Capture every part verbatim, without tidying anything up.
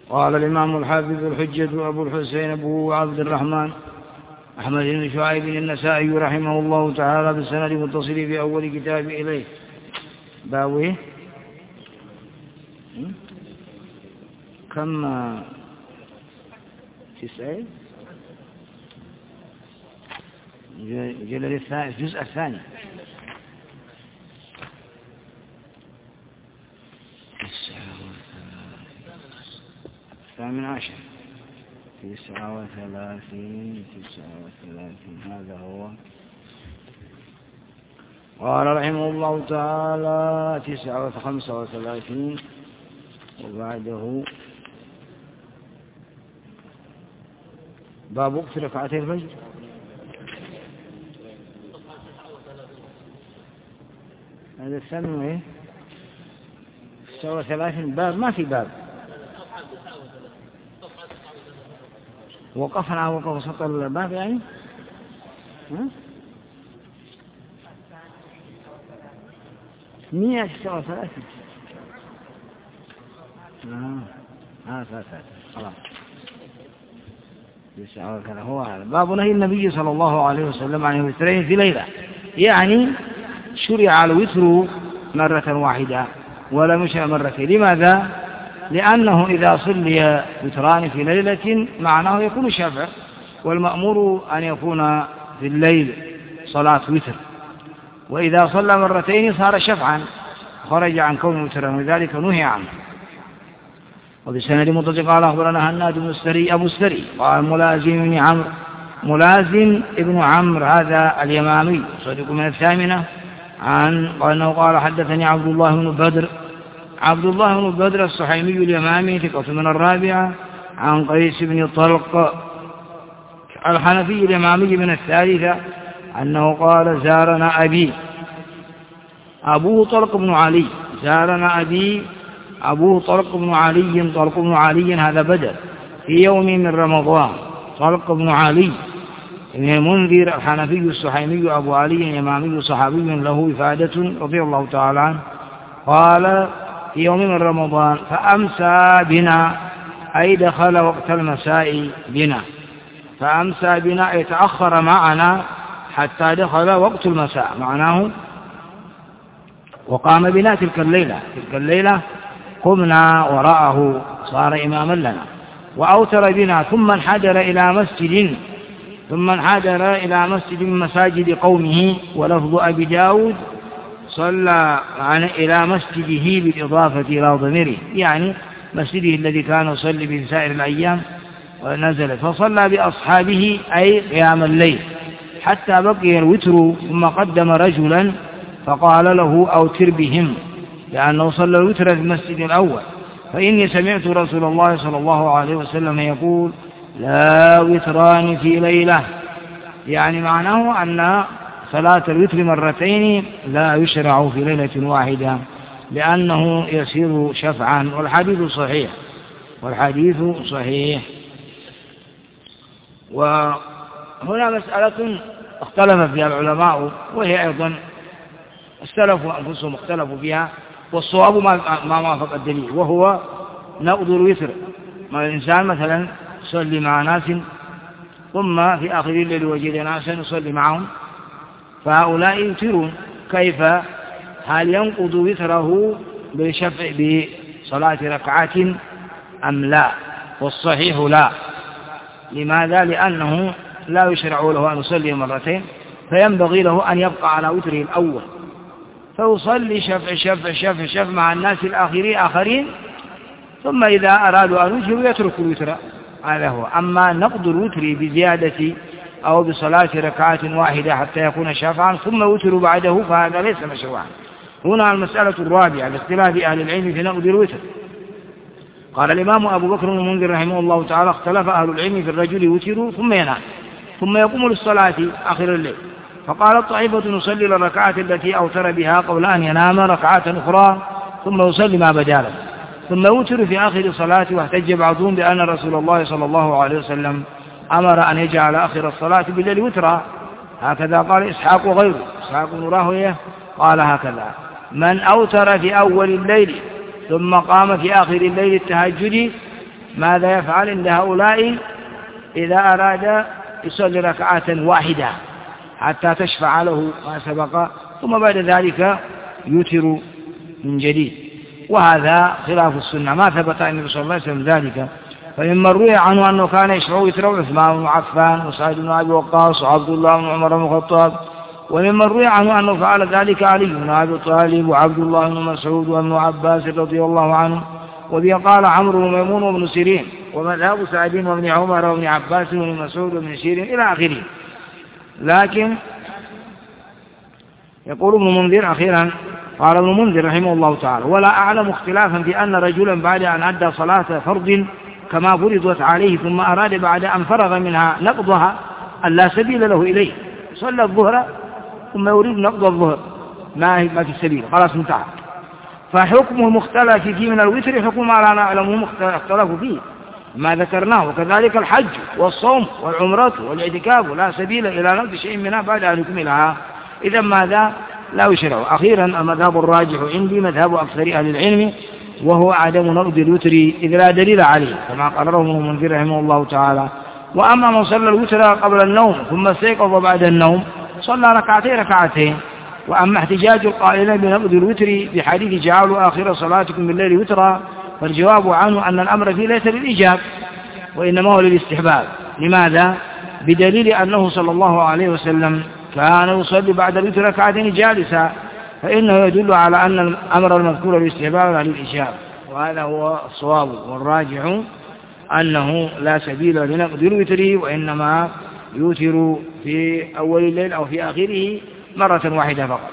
قال الإمام الحافظ الحجة أبو الحسين أبو عبد الرحمن أحمد بن شعيب النسائي رحمه الله تعالى بالسند المتصل في أول كتاب إليه. باويه كم تسعين جلد الثاني الجزء الثاني الثامن عشر تسعة وثلاثين تسعة وثلاثين هذا هو. قال رحمه الله تعالى تسعة وخمسة وثلاثين وبعده باب وقت ركعتي الفجر. هذا الثامن ايه تسعة وثلاثين باب ما في باب وقفنا على وقف سطر الباب يعني ها مئة تسعة وثلاثين اه ها ثلاثة خلاص تسعة وثلاثين هو هذا باب نهي النبي صلى الله عليه وسلم عن الوترين في ليلة، يعني شرع الوتر مرة واحدة ولا مشى مرتين. لماذا؟ لأنه إذا صلي وتران في ليلة معناه يكون شفع، والمأمور أن يكون في الليل صلاة وتر، وإذا صلى مرتين صار شفعا خرج عن كون وترا، ولذلك نهي عنه. وبسند متصل قال أخبرنا هناد بن السري أبو السري قال ملازم بن عمرو ملازم ابن عمرو هذا اليمامي صديق من الثامنة عن قال قال حدثني عبد الله بن بدر عبد الله بن بدر الصحيمي اليمامي ثقة من الرابعة عن قيس بن طلق الحنفي اليمامي من الثالثة أنه قال زارنا أبي أبوه طلق بن علي زارنا أبي أبوه طلق بن علي طلق بن علي هذا بدر في يوم من رمضان. طلق بن علي ابن المنذر الحنفي السحيمي أبو علي اليمامي صحابي له إفادة رضي الله تعالى عنه قال في يوم من رمضان فأمسى بنا أي دخل وقت المساء بنا فأمسى بنا يتأخر معنا حتى دخل وقت المساء معناه وقام بنا تلك الليلة تلك الليلة قمنا وراءه صار إماما لنا وأوتر بنا ثم انحدر إلى مسجد ثم انحدر إلى مسجد من مساجد قومه ولفظ أبي داود صلى إلى مسجده بالإضافة إلى ضميره يعني مسجده الذي كان يصلي به سائر الأيام ونزل فصلى بأصحابه أي قيام الليل حتى بقي الوتر ثم قدم رجلا فقال له أوتر بهم لأنه صلى الوتر في المسجد الأول فإني سمعت رسول الله صلى الله عليه وسلم يقول لا وتران في ليلة يعني معناه أن صلاة الوتر مرتين لا يشرع في ليلة واحدة لأنه يصير شفعا والحديث صحيح والحديث صحيح. وهنا مسألة اختلف فيها العلماء وهي أيضا اختلفوا أنفسهم اختلفوا فيها والصواب ما وافق الدليل وهو نقض الوتر. ما الإنسان مثلا يصلي مع ناس ثم في آخر الليل وجد ناسا يصلي معهم فهؤلاء يوترون كيف هل ينقض وتره بشفع بصلاة ركعات أم لا؟ والصحيح لا. لماذا؟ لأنه لا يشرع له أن يصلي مرتين فينبغي له أن يبقى على وتره الأول فيصلي شفع شفع شفع شفع مع الناس الآخرين آخرين ثم إذا أرادوا أن يوتروا يتركوا الوتر. هذا هو. أما نقض الوتر بزيادة أو بصلاة ركعات واحدة حتى يكون شفعا ثم وتر بعده فهذا ليس مشروعا. هنا المسألة الرابعة لاختلاف أهل العلم في نقض الوتر. قال الإمام أبو بكر المنذر رحمه الله تعالى اختلف أهل العلم في الرجل يوتر ثم ينام ثم يقوم للصلاة آخر الليل فقال الطائفة نصلي الركعات التي أوتر بها قبل أن ينام ركعات أخرى ثم يصلي ما بدا له ثم يوتر في آخر صلاة. واحتج بعضهم بأن رسول الله صلى الله عليه وسلم أمر أن يجعل آخر الصلاة بالليل وترا هكذا قال إسحاق وغيره. إسحاق بن راهويه قال هكذا من أوتر في أول الليل ثم قام في آخر الليل التهجد ماذا يفعل عند هؤلاء إذا أراد يصلي ركعة واحدة حتى تشفع له ما سبق، ثم بعد ذلك يوتر من جديد، وهذا خلاف السنة، ما ثبت عن النبي صلى الله عليه وسلم ذلك. فمما روي عنه أنه كان يشفع ويتر عثمان بن عفان وسعد بن أبي وقاص وعبد الله بن عمر بن الخطاب، ومما روي عنه أنه فعل ذلك علي بن أبي طالب وعبد الله بن مسعود وابن عباس رضي الله عنه. وبه قال عمرو بن ميمون وابن سيرين، ومذهب سعد وابن عمر وابن عباس وابن مسعود وابن سيرين إلى آخره. لكن يقول ابن منذر أخيرا، قال ابن منذر رحمه الله تعالى: ولا أعلم اختلافا في أن رجلا بعد أن أدى صلاة فرض كما فرضت عليه ثم أراد بعد أن فرغ منها نقضها أن لا سبيل له إليه، صلى الظهر ثم يريد نقض الظهر، ما ما في السبيل، خلاص انتهى. فحكمه مختلف فيه من الوتر حكم ما لا نعلمه اختلف فيه ما ذكرناه، وكذلك الحج والصوم والعمرة والاعتكاف لا سبيل إلى نقض شيء منها بعد أن يكملها، إذا ماذا لا يشرع. أخيرا المذهب الراجح عندي مذهب أكثر أهل العلم، وهو عدم نقض الوتر إذ لا دليل عليه كما قال ابن منذر رحمه الله تعالى. وأما من صلى الوتر قبل النوم ثم استيقظ بعد النوم صلى ركعتين ركعتين. وأما احتجاج القائلين بنقض الوتر بحديث جعلوا آخر صلاتكم بالليل وترا، فالجواب عنه أن الأمر فيه ليس للإيجاب وإنما هو للاستحباب. لماذا؟ بدليل أنه صلى الله عليه وسلم كان يصلي بعد الوتر ركعتين جالسا، فإنه يدل على أن الأمر المذكور للاستحباب لا للإيجاب، وهذا هو الصواب والراجح أنه لا سبيل لنقض الوتر، وإنما يوتر في أول الليل أو في آخره مرة واحدة فقط.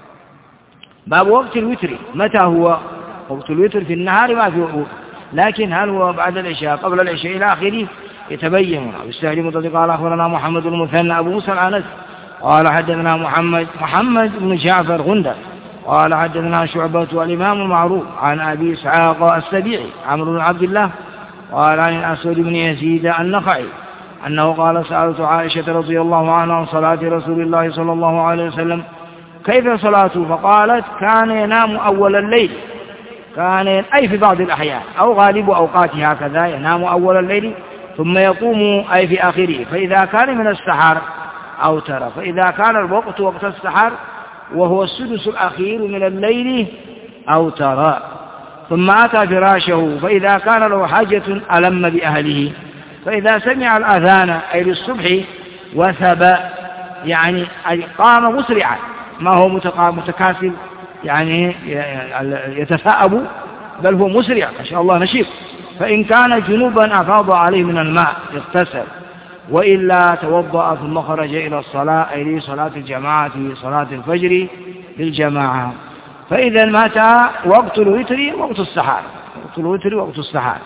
باب وقت الوتر، متى هو وقت الوتر؟ في النهار ما في وقت، لكن هل هو بعد العشاء قبل العشاء إلى آخره يتبين. بالسهل مطلق قال أخبرنا محمد المثنى أبو موسى العنس قال حدثنا محمد محمد بن جعفر غندر قال حدثنا شعبة والإمام المعروف عن أبي إسحاق السبيعي عمرو بن عبد الله قال عن الأسود بن يزيد النخعي أنه قال: سألت عائشة رضي الله عنها عن صلاة رسول الله صلى الله عليه وسلم كيف صلاته؟ فقالت: كان ينام أول الليل، كان أي في بعض الأحيان أو غالب أوقاته هكذا، ينام أول الليل ثم يقوم أي في آخره، فإذا كان من السحر أو ترى، فإذا كان الوقت وقت السحر وهو السدس الأخير من الليل أو ترى، ثم أتى فراشه، فإذا كان له حاجة ألم بأهله، فإذا سمع الأذان أي للصبح وثب، يعني قام مسرعا، ما هو متكاسل يعني يتثاءب، بل هو مسرع ما شاء الله نشيط. فإن كان جنوبا أفاض عليه من الماء اغتسل، وإلا توضأ ثم خرج إلى الصلاة أي لصلاة الجماعة صلاة الفجر للجماعة. فإذا متى وقت الوتر وقت السحر، وقت الوتر وقت السحر.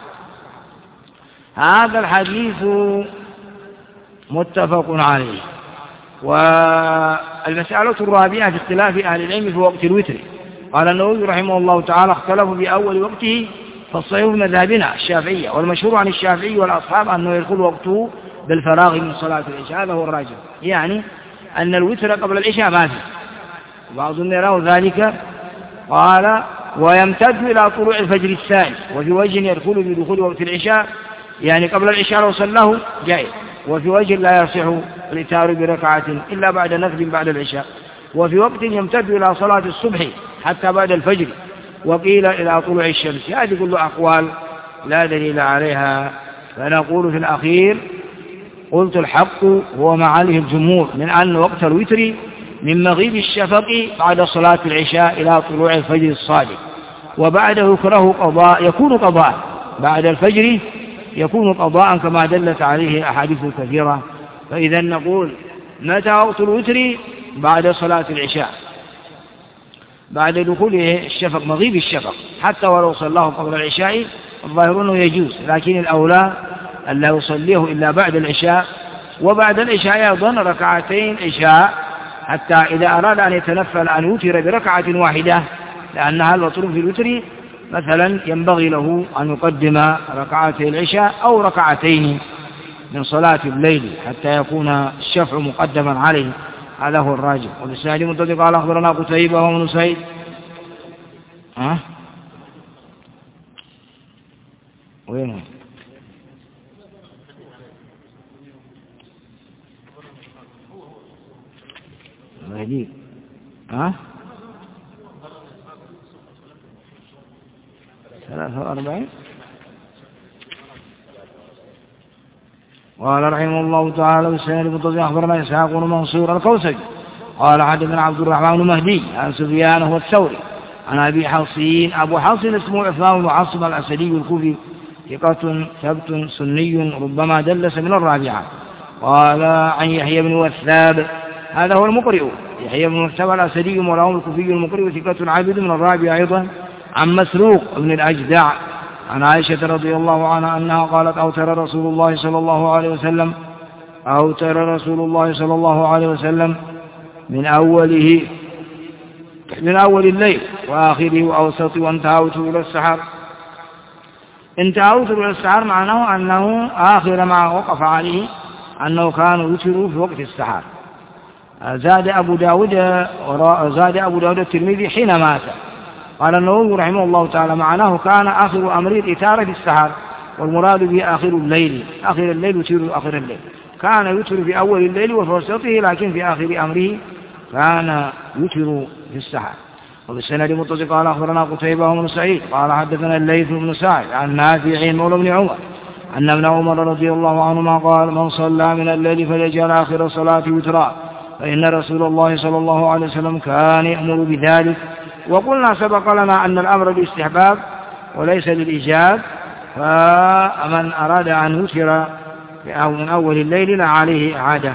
هذا الحديث متفق عليه. والمسألة الرابعة في اختلاف أهل العلم في وقت الوتر، قال النووي رحمه الله تعالى: اختلفوا بأول وقته، فالصحيح مذهبنا الشافعية، والمشهور عن الشافعي والأصحاب أنه يدخل وقته بالفراغ من صلاة العشاء، هذا هو الراجح، يعني أن الوتر قبل العشاء ما فيه. بعضهم يراه ذلك، قال: ويمتد إلى طلوع الفجر الثاني، وفي وجه يدخل بدخول وقت العشاء، يعني قبل العشاء لو صلاه جائز، وفي وجه لا يصح الإتار بركعة إلا بعد نفل بعد العشاء، وفي وقت يمتد إلى صلاة الصبح حتى بعد الفجر، وقيل إلى طلوع الشمس. هذه كلها أقوال لا دليل عليها. فنقول في الأخير: قلت الحق هو ما عليه الجمهور من أن وقت الوتر من مغيب الشفق بعد صلاة العشاء إلى طلوع الفجر الصادق، وبعده يكره قضاء، يكون قضاء بعد الفجر، يكون قضاء كما دلت عليه أحاديث كثيرة. فإذا نقول: متى وقت الوتر؟ بعد صلاة العشاء، بعد دخوله الشفق، مغيب الشفق، حتى ولو صلاه قبل العشاء الظاهر أنه يجوز، لكن الأولى أن لا يصليه إلا بعد العشاء، وبعد العشاء أيضا ركعتين عشاء، حتى إذا أراد أن يتنفل أن يوتر بركعة واحدة، لأنها المطلوب في الوتر مثلا ينبغي له أن يقدم ركعتي العشاء أو ركعتين من صلاة الليل حتى يكون الشفع مقدما عليه. هذا هو الراجح. والإسناد متصل قال أخبرنا قتيبة وابن سعيد ها وين ها ثلاثة وأربعين. قال رحمه الله تعالى والسنة المتصل أخبرنا إسحاق بن منصور الكوسج قال حدثنا عبد الرحمن بن مهدي عن سفيان هو الثوري عن أبي حصين أبو حصين اسمه عثمان بن عاصم الأسدي الكوفي ثقة ثبت سني ربما دلس من الرابعة. قال عن يحيى بن وثاب هذا هو المقرئ يحيى بن وثاب الأسدي مولاهم الكوفي المقرئ ثقة عابد من الرابعة أيضا عن مسروق بن الأجدع عن عائشة رضي الله عنها أنها قالت أوتر رسول الله صلى الله عليه وسلم أوتر رسول الله صلى الله عليه وسلم من أوله من أول الليل وآخره وأوسط وانتهوت إلى السحر. انتهوت إلى السحر معناه أنه آخر ما وقف عليه أنه كان يوتر في وقت السحر. زاد أبو داود زاد أبو داود الترمذي حين مات. قال النووي رحمه الله تعالى معناه كان آخر أمره الإتارة في السحر والمراد به آخر الليل آخر الليل يوتر آخر الليل كان يوتر في أول الليل وفي وسطه لكن في آخر أمره كان يوتر في السحر. وبالسند المتصل قال أخبرنا قتيبة بن سعيد قال حدثنا الليث بن سعد عن نافع مولى بن عمر أن ابن عمر رضي الله عنهما قال من صلى من الليل فليجعل آخر صلاة وترا فإن رسول الله صلى الله عليه وسلم كان يأمر بذلك. وقلنا سبق لنا أن الأمر بالاستحباب وليس للإيجاب فمن أراد أن يوتر من أول الليل لا عليه إعادة.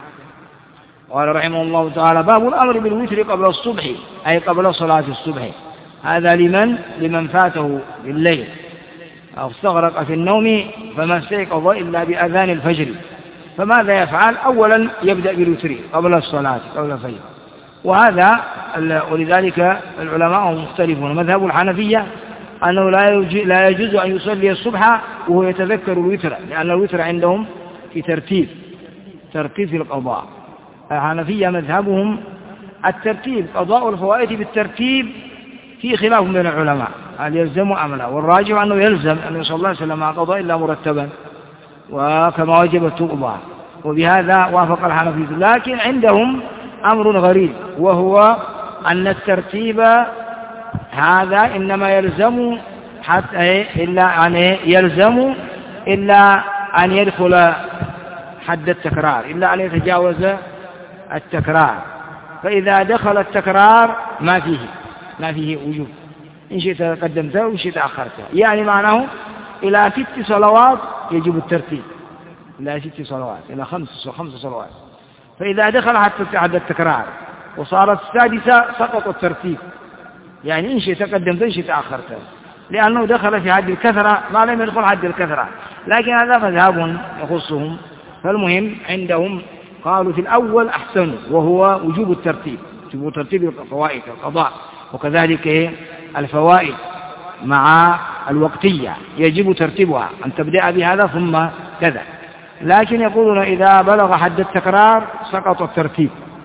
قال رحمه الله تعالى باب الأمر بالوتر قبل الصبح أي قبل صلاة الصبح. هذا لمن لمن فاته بالليل أو استغرق في النوم فما استيقظ إلا بأذان الفجر فماذا يفعل؟ أولا يبدأ بالوتر قبل الصلاة قبل الفجر. وهذا ولذلك العلماء مختلفون. مذهب الحنفية أنه لا يجوز أن يصلي الصبح وهو يتذكر الوتر لأن الوتر عندهم في ترتيب ترتيب في القضاء. الحنفية مذهبهم الترتيب قضاء الفوائد بالترتيب في خلاف بين العلماء هل يلزم أم لا والراجح أنه يلزم أن صلى الله عليه وسلم مع قضاء إلا مرتبا وكما وجبت تقضى وبهذا وافق الحنفية. لكن عندهم أمر غريب وهو أن الترتيب هذا إنما يلزم حتى إلا أن يلزم إلا أن يدخل حد التكرار إلا أن يتجاوز التكرار. فإذا دخل التكرار ما فيه ما فيه وجوب إن شئت قدمته وإن شئت أخرته. يعني معناه إلى ست صلوات يجب الترتيب إلى ست صلوات إلى خمس خمس صلوات. فإذا دخل حتى حد التكرار وصارت السادسة سقط الترتيب يعني إن شئت قدمته إن شئت أخرته لأنه دخل في حد الكثرة ما لم يدخل حد الكثرة. لكن هذا مذهب يخصهم. فالمهم عندهم قالوا في الأول أحسن وهو وجوب الترتيب وجوب ترتيب الفوائد القضاء وكذلك الفوائد مع الوقتية يجب ترتيبها أن تبدأ بهذا ثم كذا. لكن يقولون إذا بلغ حد التكرار سقط الترتيب.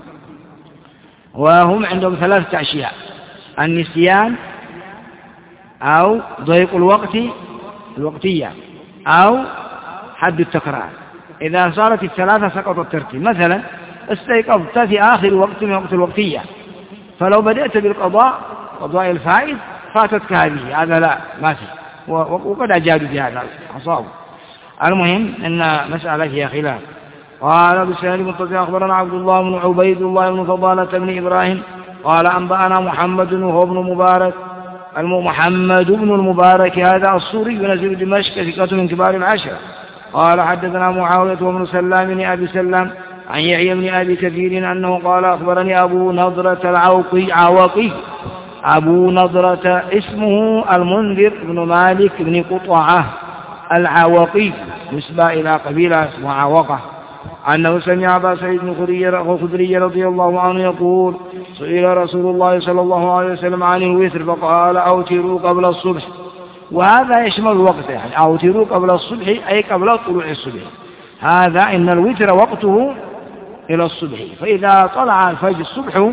وهم عندهم ثلاثة أشياء النسيان أو ضيق الوقت الوقتية أو حد التكرار. إذا صارت الثلاثة سقط الترتيب. مثلا استيقظت في آخر وقت من وقت الوقتية فلو بدأت بالقضاء قضاء الفائد فاتتك هذه هذا لا ما في وقد أجادوا بهذا أصابوا. المهم أن مسألة فيها خلاف. قال بالسند المتصل أخبرنا عبد الله بن عبيد الله بن فضالة بن إبراهيم قال أنبأنا محمد وهو ابن مبارك محمد بن المبارك هذا الصوري ينزل دمشق ثقة من كبار العشرة. قال حدثنا معاوية وابن سلام بن أبي سلام عن يحيى بن أبي كثير أنه قال أخبرني أبو نضرة العوقي عواقي أبو نضرة اسمه المنذر بن مالك بن قطعة العواقي نسبة إلى قبيلة اسمها عواقة أنه سمع أبا سعيد الخدري رضي الله عنه يقول سئل رسول الله صلى الله عليه وسلم عن الوتر فقال أوتروا قبل الصبح. وهذا يشمل الوقت يعني أوتروا قبل الصبح أي قبل طلوع الصبح. هذا إن الوتر وقته إلى الصبح فإذا طلع الفجر الصبح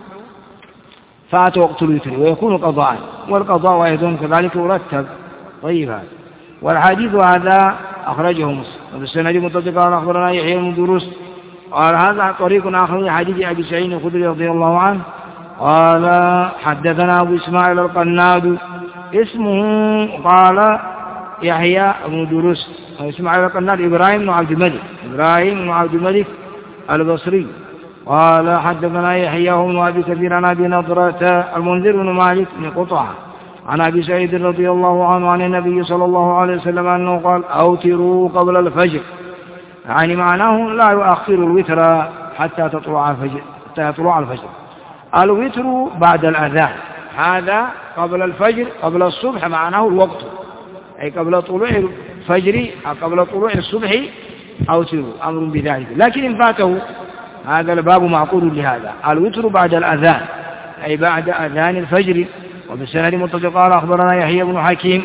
فات وقت الوتر ويكون قضاء والقضاء أيضا كذلك يرتب. طيب هذا والحديث هذا أخرجه مسلم وبالسند المتصل قال أخبرنا يحيى بن دروس قال هذا طريق آخر حديث أبي سعيد الخدري رضي الله عنه قال حدثنا أبو إسماعيل القناد اسمه قال يحيى بن درست. إسماعيل القناد إبراهيم بن عبد الملك إبراهيم بن عبد الملك البصري. قال حدثنا يحيى بن أبي كثير عن أبي نضرة المنذر بن مالك بن قطعة عن أبي سعيد رضي الله عنه عن النبي صلى الله عليه وسلم أنه قال أوتروا قبل الفجر، يعني معناه لا يؤخر الوتر حتى تطلع الفجر حتى يطلع الفجر. الوتر بعد الأذان، هذا قبل الفجر قبل الصبح معناه الوقت، أي قبل طلوع الفجر أو قبل طلوع الصبح أوتروا، أمر بذلك. لكن إن فاته هذا الباب معقول لهذا. الوتر بعد الأذان أي بعد أذان الفجر. وبالسند متصل قال أخبرنا يحيى بن حكيم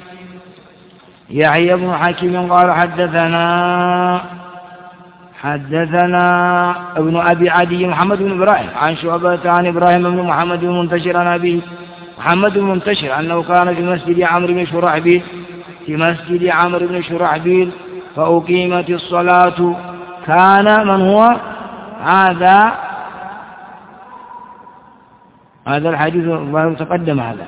يحيى بن حكيم قال حدثنا حدثنا ابن أبي عدي محمد بن إبراهيم عن شعبة عن إبراهيم بن محمد بن منتشر عن أبي محمد بن منتشر أنه كان في مسجد عمرو بن شرحبيل في مسجد عمرو بن شرحبيل فأقيمت الصلاة. كان من هو هذا هذا الحديث الله تقدم هذا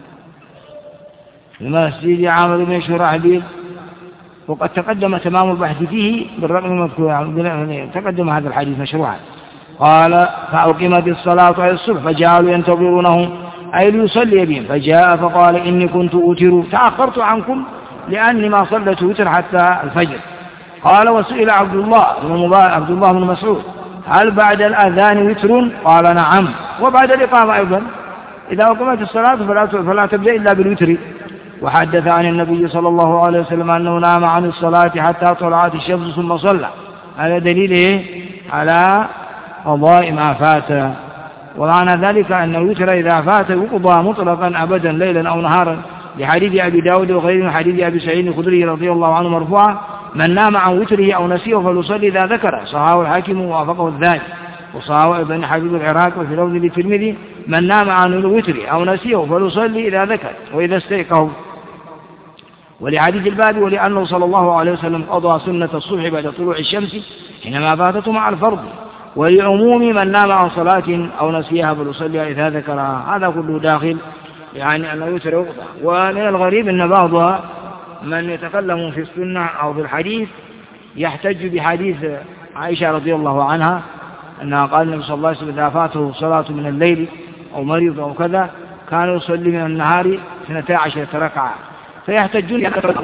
في مسجد عمرو بن شرحبيل، وقد تقدم تمام البحث فيه بالرقم المذكور، تقدم هذا الحديث مشروعا. قال فأقيمت الصلاة على الصبح فجعلوا ينتظرونه أي ليصلي بهم، فجاء فقال إني كنت أوتر تأخرت عنكم لأني ما صليت وتر حتى الفجر. قال وسئل عبد الله بن عبد الله بن مسعود هل بعد الأذان وتر؟ قال نعم، وبعد الإقامة أيضا إذا أقيمت الصلاة فلا فلا تبدأ إلا بالوتر. وحدث عن النبي صلى الله عليه وسلم أنه نام عن الصلاة حتى طلعت الشمس ثم صلى. هذا دليل إيه؟ على قضاء ما فات. ومعنى ذلك أن الوتر إذا فات يقضى مطلقا أبدا ليلا أو نهارا، لحديث أبي داود وغيره من حديث أبي سعيد الخدري رضي الله عنه مرفوعا من نام عن وتره أو نسيه فليصلي إذا ذكره. صححه الحاكم ووافقه الذهبي وصححه ابن حبيب العراق وفي لفظ للترمذي من نام عن الوتر أو نسيه فليصلي إذا ذكر وإذا استيقظ. ولحديث الباب ولأنه صلى الله عليه وسلم قضى سنة الصبح بعد طلوع الشمس حينما فاتته مع الفرض، ولعموم من نام عن صلاة أو نسيها فليصلي إذا ذكرها. هذا كله داخل يعني أنه يتر يقضى. ومن الغريب أن بعض من يتكلم في السنة أو في الحديث يحتج بحديث عائشة رضي الله عنها أنها قال النبي صلى الله عليه وسلم إذا فاته صلاة من الليل أو مريض أو كذا كان يصلي من النهار اثنتا عشرة ركعة، فيحتجون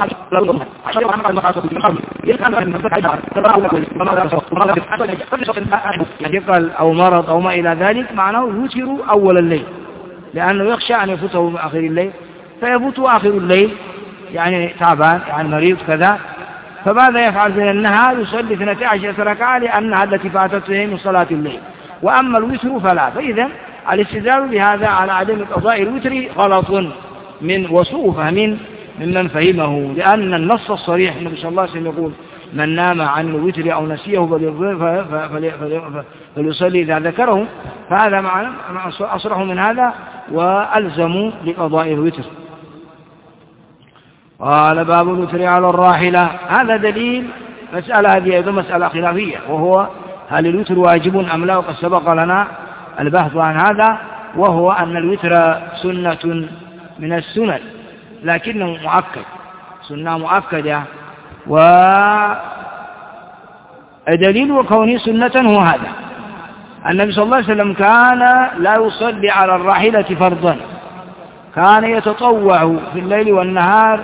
يقل أو مرض أو ما إلى ذلك معناه يوتر أول الليل، لأنه يخشى أن يفوته من آخر الليل فيفوت آخر الليل يعني تعبان يعني مريض كذا، فماذا يفعل من النهار؟ يصلي اثنتا عشرة ركعة لأنها التي فاتته من صلاة الليل. وأما الوتر فلا. فإذا الاستدلال بهذا على عدم قضاء الوتر غلط من وسوء فهم ممن فهمه، لأن النص الصريح النبي صلى الله عليه وسلم يقول من نام عن الوتر أو نسيه فليصلي إذا ذكره، فهذا معنى أصرح من هذا وألزموا لقضاء الوتر. قال باب الوتر على الراحلة. هذا دليل مسألة هذه أيضا مسألة خلافية، وهو هل الوتر واجب أم لا؟ وقد سبق لنا البحث عن هذا، وهو أن الوتر سنة من السنن لكنه مؤكد، سنة مؤكدة، ودليل كونه سنة هو هذا. النبي صلى الله عليه وسلم كان لا يصلي على الراحلة فرضا، كان يتطوع في الليل والنهار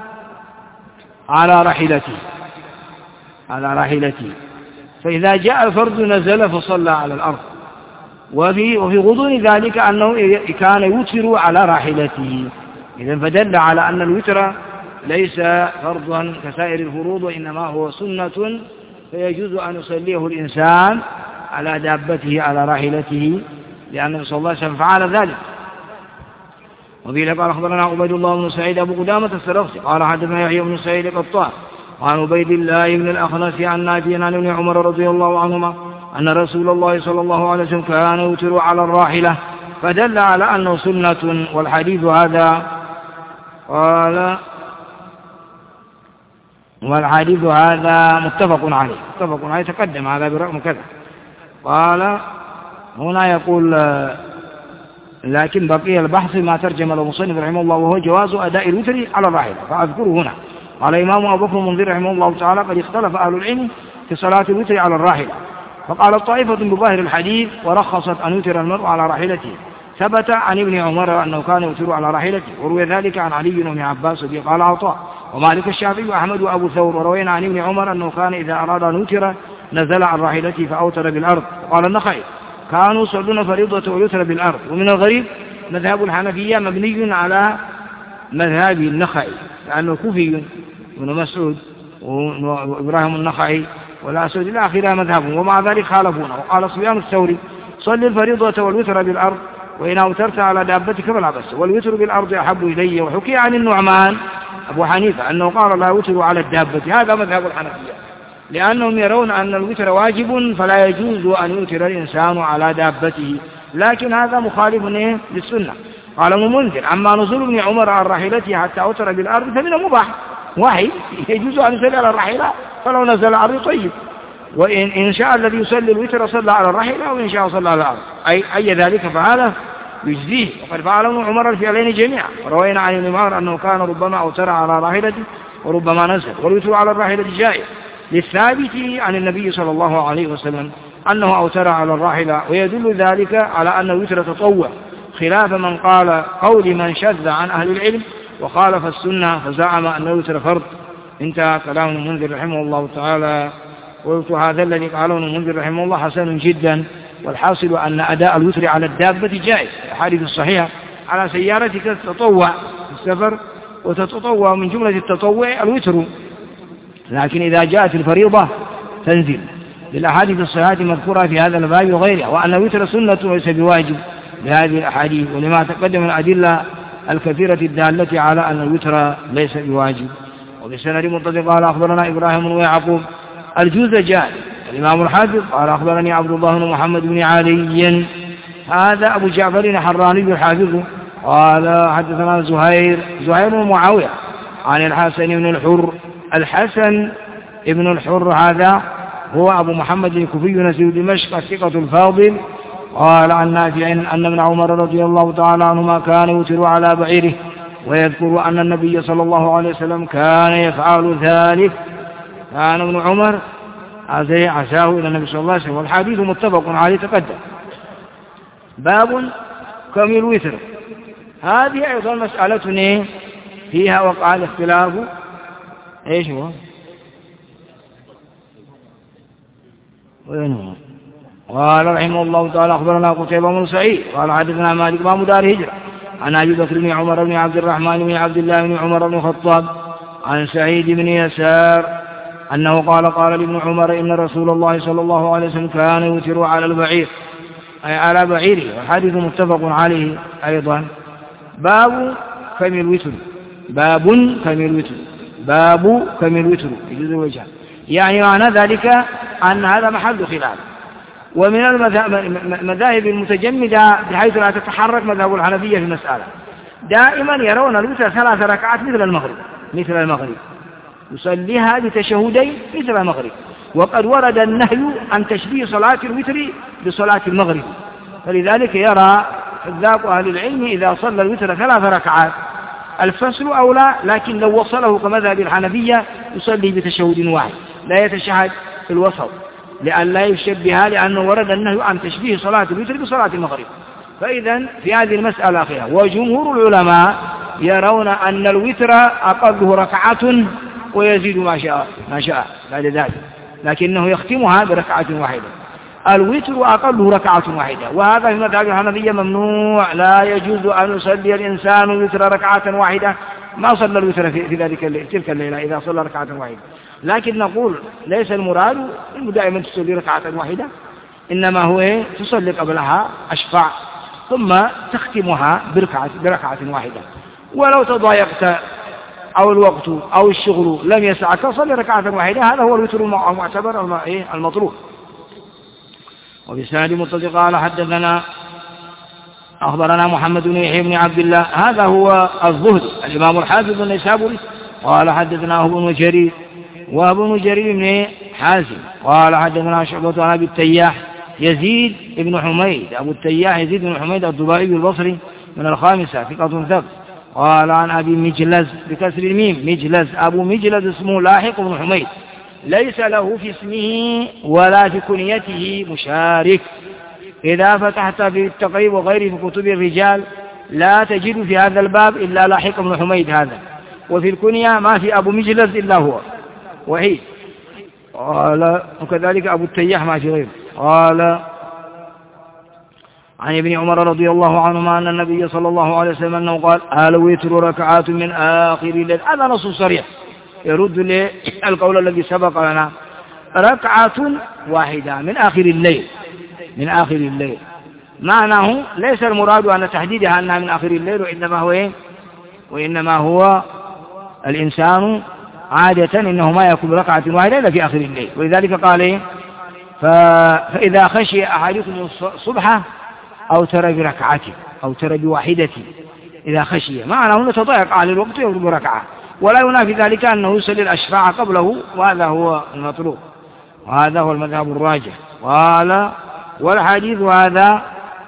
على راحلته على راحلته فإذا جاء فرض نزل فصلى على الأرض. وفي, وفي غضون ذلك أنه كان يوتر على راحلته. إذن فدل على أن الوتر ليس فرضا كسائر الفروض، وإنما هو سنة فيجوز أن يصليه الإنسان على دابته على راحلته، لأنه صلى الله عليه وسلم فعل ذلك. وفي قال أخبرنا عبيد الله بن سعيد أبو قدامة السرخسي قال حدثنا يحيى بن سعيد القطان وعن عبيد الله بن الأخنس عن نافع عن ابن عمر رضي الله عنهما أن رسول الله صلى الله عليه وسلم كان يوتر على الراحلة، فدل على أنه سنة. والحديث هذا قال والحديث هذا متفق عليه متفق عليه تقدم هذا برقم كذا. قال هنا يقول لكن بقي البحث ما ترجم المصنف رحمه الله وهو جواز أداء الوتر على الراحلة، فأذكره هنا. قال الإمام أبو بكر المنذر رحمه الله تعالى: قد اختلف أهل العلم في صلاة الوتر على الراحلة، فقال طائفة بظاهر الحديث ورخصت أن يوتر المرء على راحلته. ثبت عن ابن عمر أنه كان يوتر على راحلته، وروي ذلك عن علي بن عباس قال عطاء ومالك الشافعي وأحمد وأبو ثور، وروينا عن ابن عمر أنه كان إذا أراد أن يوتر نزل عن راحلته فأوتر بالأرض. قال النخعي: كانوا يصلون فريضة ويوتر بالأرض. ومن الغريب مذهب الحنفية مبني على مذهب النخعي، لأنه كوفي ابن مسعود وإبراهيم النخعي والأسود إلى آخره مذهبهم، ومع ذلك خالفونه. وقال سفيان الثوري: صل الفريضة والوتر بالأرض، وإن أوترت على دابتك فلا بأس، والوتر بالأرض أحب إلي. وحكي عن النعمان أبو حنيفة أنه قال: لا يوتر على الدابة. هذا مذهب الحنفية، لأنهم يرون أن الوتر واجب فلا يجوز أن يوتر الإنسان على دابته، لكن هذا مخالف للسنة. قال ابن منذر: أما نزول ابن عمر عن راحلته حتى أوتر بالأرض فمن المباح، واحد يجوز أن يصلي على الراحلة، فلو نزل على الأرض طيب، وإن إن شاء الذي يصلي الوتر صلى على الراحلة، وإن شاء صلى على الأرض، أي أي ذلك فهذا يجزيه. وقد فعل ابن عمر الفعلين جميعا، وروينا عن ابن عمر أنه كان ربما أوتر على راحلته وربما نزل، والوتر على الراحلة جائز للثابت عن النبي صلى الله عليه وسلم أنه أوتر على الراحلة، ويدل ذلك على أن الوتر تطوع، خلاف من قال قول من شذ عن أهل العلم وخالف السنة فزعم أن الوتر فرض. انتهى كلام المنذر رحمه الله تعالى. قلت هذا الذي قاله المنذر رحمه الله حسن جدا، والحاصل أن أداء الوتر على الدابة جائز. الحديث الصحيح على سيارتك تتطوع في السفر، وتتطوع من جملة التطوع الوتر، لكن إذا جاءت الفريضة تنزل. للأحاديث الصحيحة مذكورة في هذا الباب وغيرها، وأن الوتر سنة وليس بواجب بهذه الأحاديث، ولما تقدم من الأدلة الكثيرة الدالة على أن الوتر ليس بواجب. وبسند متصل قال: أخبرنا إبراهيم ويعقوب الجوزجاني. الإمام الحافظ قال: أخبرني عبد الله بن محمد بن علي، هذا أبو جعفر الحراني الحافظ، قال: حدثنا زهير زهير بن معاوية عن الحسن بن الحر. الحسن بن الحر هذا هو أبو محمد الكوفي نزيل دمشق الثقة الفاضل. قال عن نافع أن ابن عمر رضي الله تعالى عنهما كان يوتر على بعيره، ويذكر أن النبي صلى الله عليه وسلم كان يفعل ذلك. كان ابن عمر عزاه إلى النبي صلى الله عليه وسلم، والحديث متفق عليه تقدم. باب كم الوتر، هذه أيضا مسألة فيها وقع الاختلاف. ايش هو؟ وين هو؟ قال رحمه الله تعالى: أخبرنا قتيبة بن سعيد قال: حدثنا مالك بن دار هجرة عن أبي بكر بن عمر بن عبد الرحمن بن عبد الله بن عمر بن الخطاب عن سعيد بن يسار أنه قال: قال لابن عمر: إن رسول الله صلى الله عليه وسلم كان يوتر على البعير، أي على بعيره. والحديث متفق عليه أيضا. باب كم الوتر، باب كم الوتر، باب كم الوتر يجوز الوجه، يعني معنى ذلك أن هذا محل خلاف. ومن المذاهب المتجمدة بحيث لا تتحرك مذهب الحنفية في المسألة، دائما يرون الوتر ثلاث ركعات مثل المغرب، مثل المغرب يصليها بتشهدين مثل المغرب. وقد ورد النهي عن تشبيه صلاة الوتر بصلاة المغرب، فلذلك يرى حذاق أهل العلم إذا صلى الوتر ثلاث ركعات الفصل أولى، لكن لو وصله كمذهب الحنفية يصلي بتشهد واحد لا يتشهد في الوسط، لأن لا يشبهها، لأنه ورد النهي عن تشبيه صلاة الوتر بصلاة المغرب. فإذا في هذه المسألة خير. وجمهور العلماء يرون أن الوتر أقله ركعة ويزيد ما شاء ما شاء بعد ذلك، لكنه يختمها بركعة واحدة. الوتر أقله ركعة واحدة، وهذا في مذهب الحنفية ممنوع، لا يجوز أن يصلي الإنسان الوتر ركعة واحدة. ما صلى الوتر في ذلك تلك الليلة إذا صلى ركعة واحدة، لكن نقول ليس المراد إنه دائما تصلي ركعة واحدة، إنما هو تصلي قبلها أشفع ثم تختمها بركعة, بركعة واحدة. ولو تضايقت أو الوقت أو الشغل لم يسعك صلي ركعة واحدة، هذا هو الوتر المعتبر المطلوب. وبسند متصل قال: حدثنا أخبرنا محمد بن يحيى بن عبد الله، هذا هو الزهد الإمام الحافظ النيسابوري، قال: حدثنا ابن جرير وابن جرير بن حازم قال: حدثنا شعبة عن أبي التياح يزيد بن حميد أبو التياح يزيد بن حميد الضبائي البصري من الخامسة ثقة ثبت. قال عن أبي مجلز بكسر الميم مجلز أبو مجلز اسمه لاحق بن حميد ليس له في اسمه ولا في كنيته مشارك. إذا فتحت في التقريب وغيره في كتب الرجال لا تجد في هذا الباب إلا لاحق بن حميد هذا، وفي الكنية ما في أبو مجلز إلا هو وحيد. قال وكذلك أبو التياح ما في غيره. قال عن ابن عمر رضي الله عنهما أن النبي صلى الله عليه وسلم أنه قال الوتر ركعات من آخر الليل. هذا نص صريح يرد للقول الذي سبق لنا، ركعة واحدة من آخر الليل من آخر الليل. معناه ليس المراد أن تحديدها أنها من آخر الليل، وإنما هو إيه؟ وإنما هو الإنسان عادة إنه ما يكون ركعة واحدة إلا في آخر الليل. ولذلك قال إيه؟ فإذا خشي أحدكم الصبح أو ترى بركعته أو ترى بواحدة إذا خشي، معناه أنه تضيق على الوقت يضرب ركعة، ولا ينافي ذلك أنه يصلي الأشفاع قبله، وهذا هو المطلوب وهذا هو المذهب الراجح. قال والحديث هذا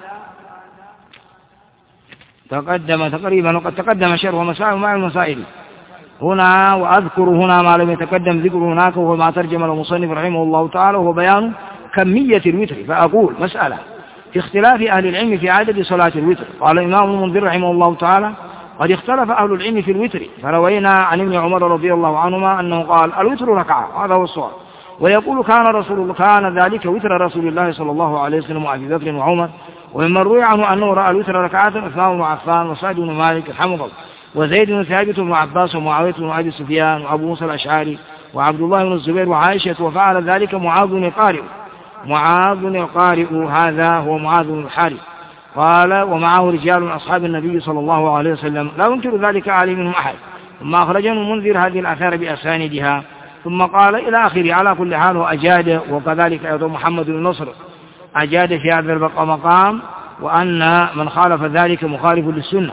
تقدم تقريبا وقد تقدم شرح ومسائل مع المسائل هنا، وأذكر هنا ما لم يتقدم ذكره هناك، وهو ما ترجم المصنف رحمه الله تعالى، وهو بيان كمية الوتر. فأقول مسألة في اختلاف أهل العلم في عدد صلاة الوتر. قال الإمام المنذر رحمه الله تعالى قد اختلف أهل العلم في الوتر، فروينا عن ابن عمر رضي الله عنهما أنه قال الوتر ركعة، هذا هو الصواب. ويقول كان رسول الله كان ذلك وتر رسول الله صلى الله عليه وسلم وأبي بكر وعمر. ومن روي عنه أنه رأى الوتر ركعات عثمان بن عفان وسعد بن مالك الحمضل وزيد بن ثابت بن عباس ومعاوية بن أبي سفيان وأبو موسى الأشعري وعبد الله بن الزبير وعائشة، وفعل ذلك معاذ بن القارئ معاذ بن القارئ هذا هو معاذ بن الحارث. قال ومعه رجال من أصحاب النبي صلى الله عليه وسلم لا ينكر ذلك عليه منهم أحد. ثم أخرجه المنذر هذه الآثار بأسانيدها، ثم قال إلى آخره. على كل حال وأجاد، وكذلك أيضا محمد بن نصر أجاد في هذا المقام، وأن من خالف ذلك مخالف للسنة.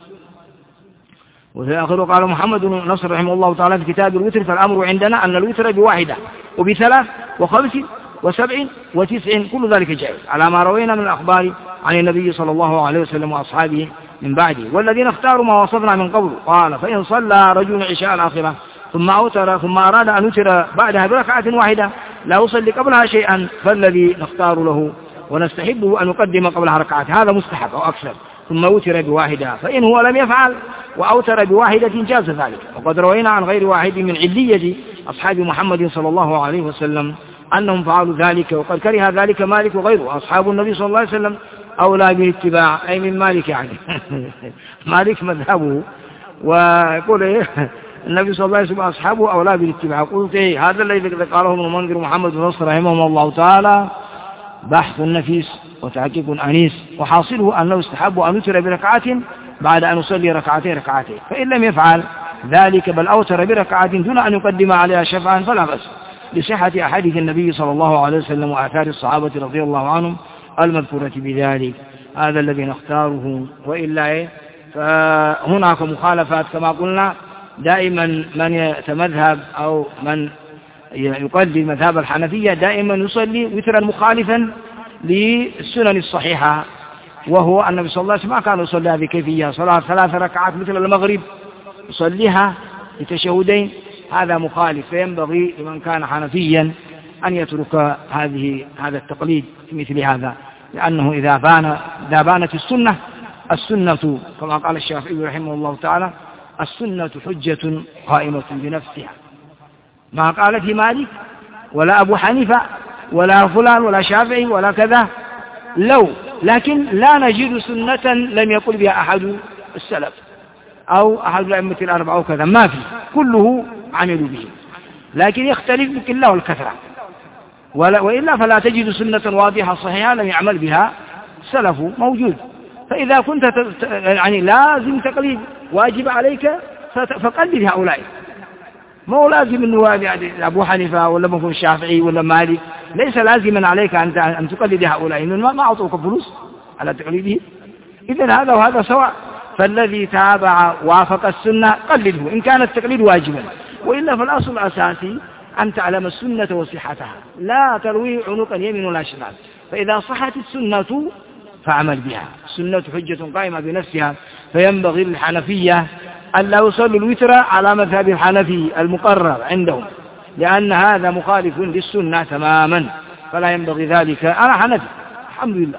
وفي آخره قال محمد بن نصر رحمه الله تعالى في كتاب الوتر فالأمر عندنا أن الوتر بواحدة وبثلاث وخمس وسبع وتسع كل ذلك جائز، على ما روينا من الأخبار عن النبي صلى الله عليه وسلم وأصحابه من بعده. والذين اختاروا ما وصفنا من قبل قال فإن صلى رجل عشاء الآخرة ثم أوتر ثم أراد أن يوتر بعدها بركعة واحدة لا يصلي قبلها شيئا، فالذي نختار له ونستحبه أن يقدم قبلها ركعة، هذا مستحب أو أكثر، ثم أوتر بواحدة. فإن هو لم يفعل وأوتر بواحدة جاز ذلك. وقد روينا عن غير واحد من علية أصحاب محمد صلى الله عليه وسلم أنهم فعلوا ذلك، وقد كره ذلك مالك وغيره. أصحاب النبي صلى الله عليه وسلم أولى بالاتباع، أي من مالك يعني مالك مذهبه، ويقول إيه النبي صلى الله عليه وسلم أصحابه أولى بالاتباع. قلت إيه هذا الذي قاله ابن المنذر محمد بن نصر رحمه الله تعالى بحث نفيس وتحقيق أنيس، وحاصله أنه استحب أن يوتر بركعات بعد أن يصلي ركعتين ركعتين، فإن لم يفعل ذلك بل أوتر بركعات دون أن يقدم عليها شفعا فلا بأس، لصحة أحاديث النبي صلى الله عليه وسلم وآثار الصحابة رضي الله عنهم المذكورة بذلك. هذا الذي نختاره. وإلا إيه فهناك مخالفات كما قلنا. دائما من يتمذهب أو من يقلد مذهب الحنفية دائما يصلي وترا مخالفا للسنن الصحيحة، وهو النبي صلى الله عليه وسلم كان يصليها بكيفية صلاة ثلاث ركعات مثل المغرب يصليها بتشهدين، هذا مخالف. فينبغي لمن كان حنفيا أن يترك هذه هذا التقليد في مثل هذا، لأنه إذا بان إذا بانت السنة السنة كما قال الشافعي رحمه الله تعالى السنة حجة قائمة بنفسها، ما قال في مالك ولا أبو حنيفة ولا فلان ولا شافعي ولا كذا لو، لكن لا نجد سنة لم يقل بها أحد السلف أو أحد الأئمة الأربعة وكذا، ما في، كله عملوا به، لكن يختلف بالقلة والكثرة، وإلا فلا تجد سنة واضحة صحيحة لم يعمل بها سلف موجود. فإذا كنت يعني لازم تقليد واجب عليك فقلد هؤلاء، ما هو لازم أنه أبو حنيفة ولا ممكن الشافعي ولا مالك، ليس لازما عليك أن تقلد هؤلاء، إنه ما أعطوك فلوس على تقليده. إذن هذا وهذا سواء، فالذي تابع وافق السنة قلده إن كان التقليد واجبا، وإلا فالأصل الأساسي أن تعلم السنة وصحتها، لا تروي عنق اليمين ولا شمال، فإذا صحت السنة فعمل بها. السنة حجة قائمة بنفسها، فينبغي للحنفية أن لا يصلوا الوتر على مذهب الحنفي المقرر عندهم، لأن هذا مخالف للسنة تماما، فلا ينبغي ذلك. أنا حنفي الحمد لله،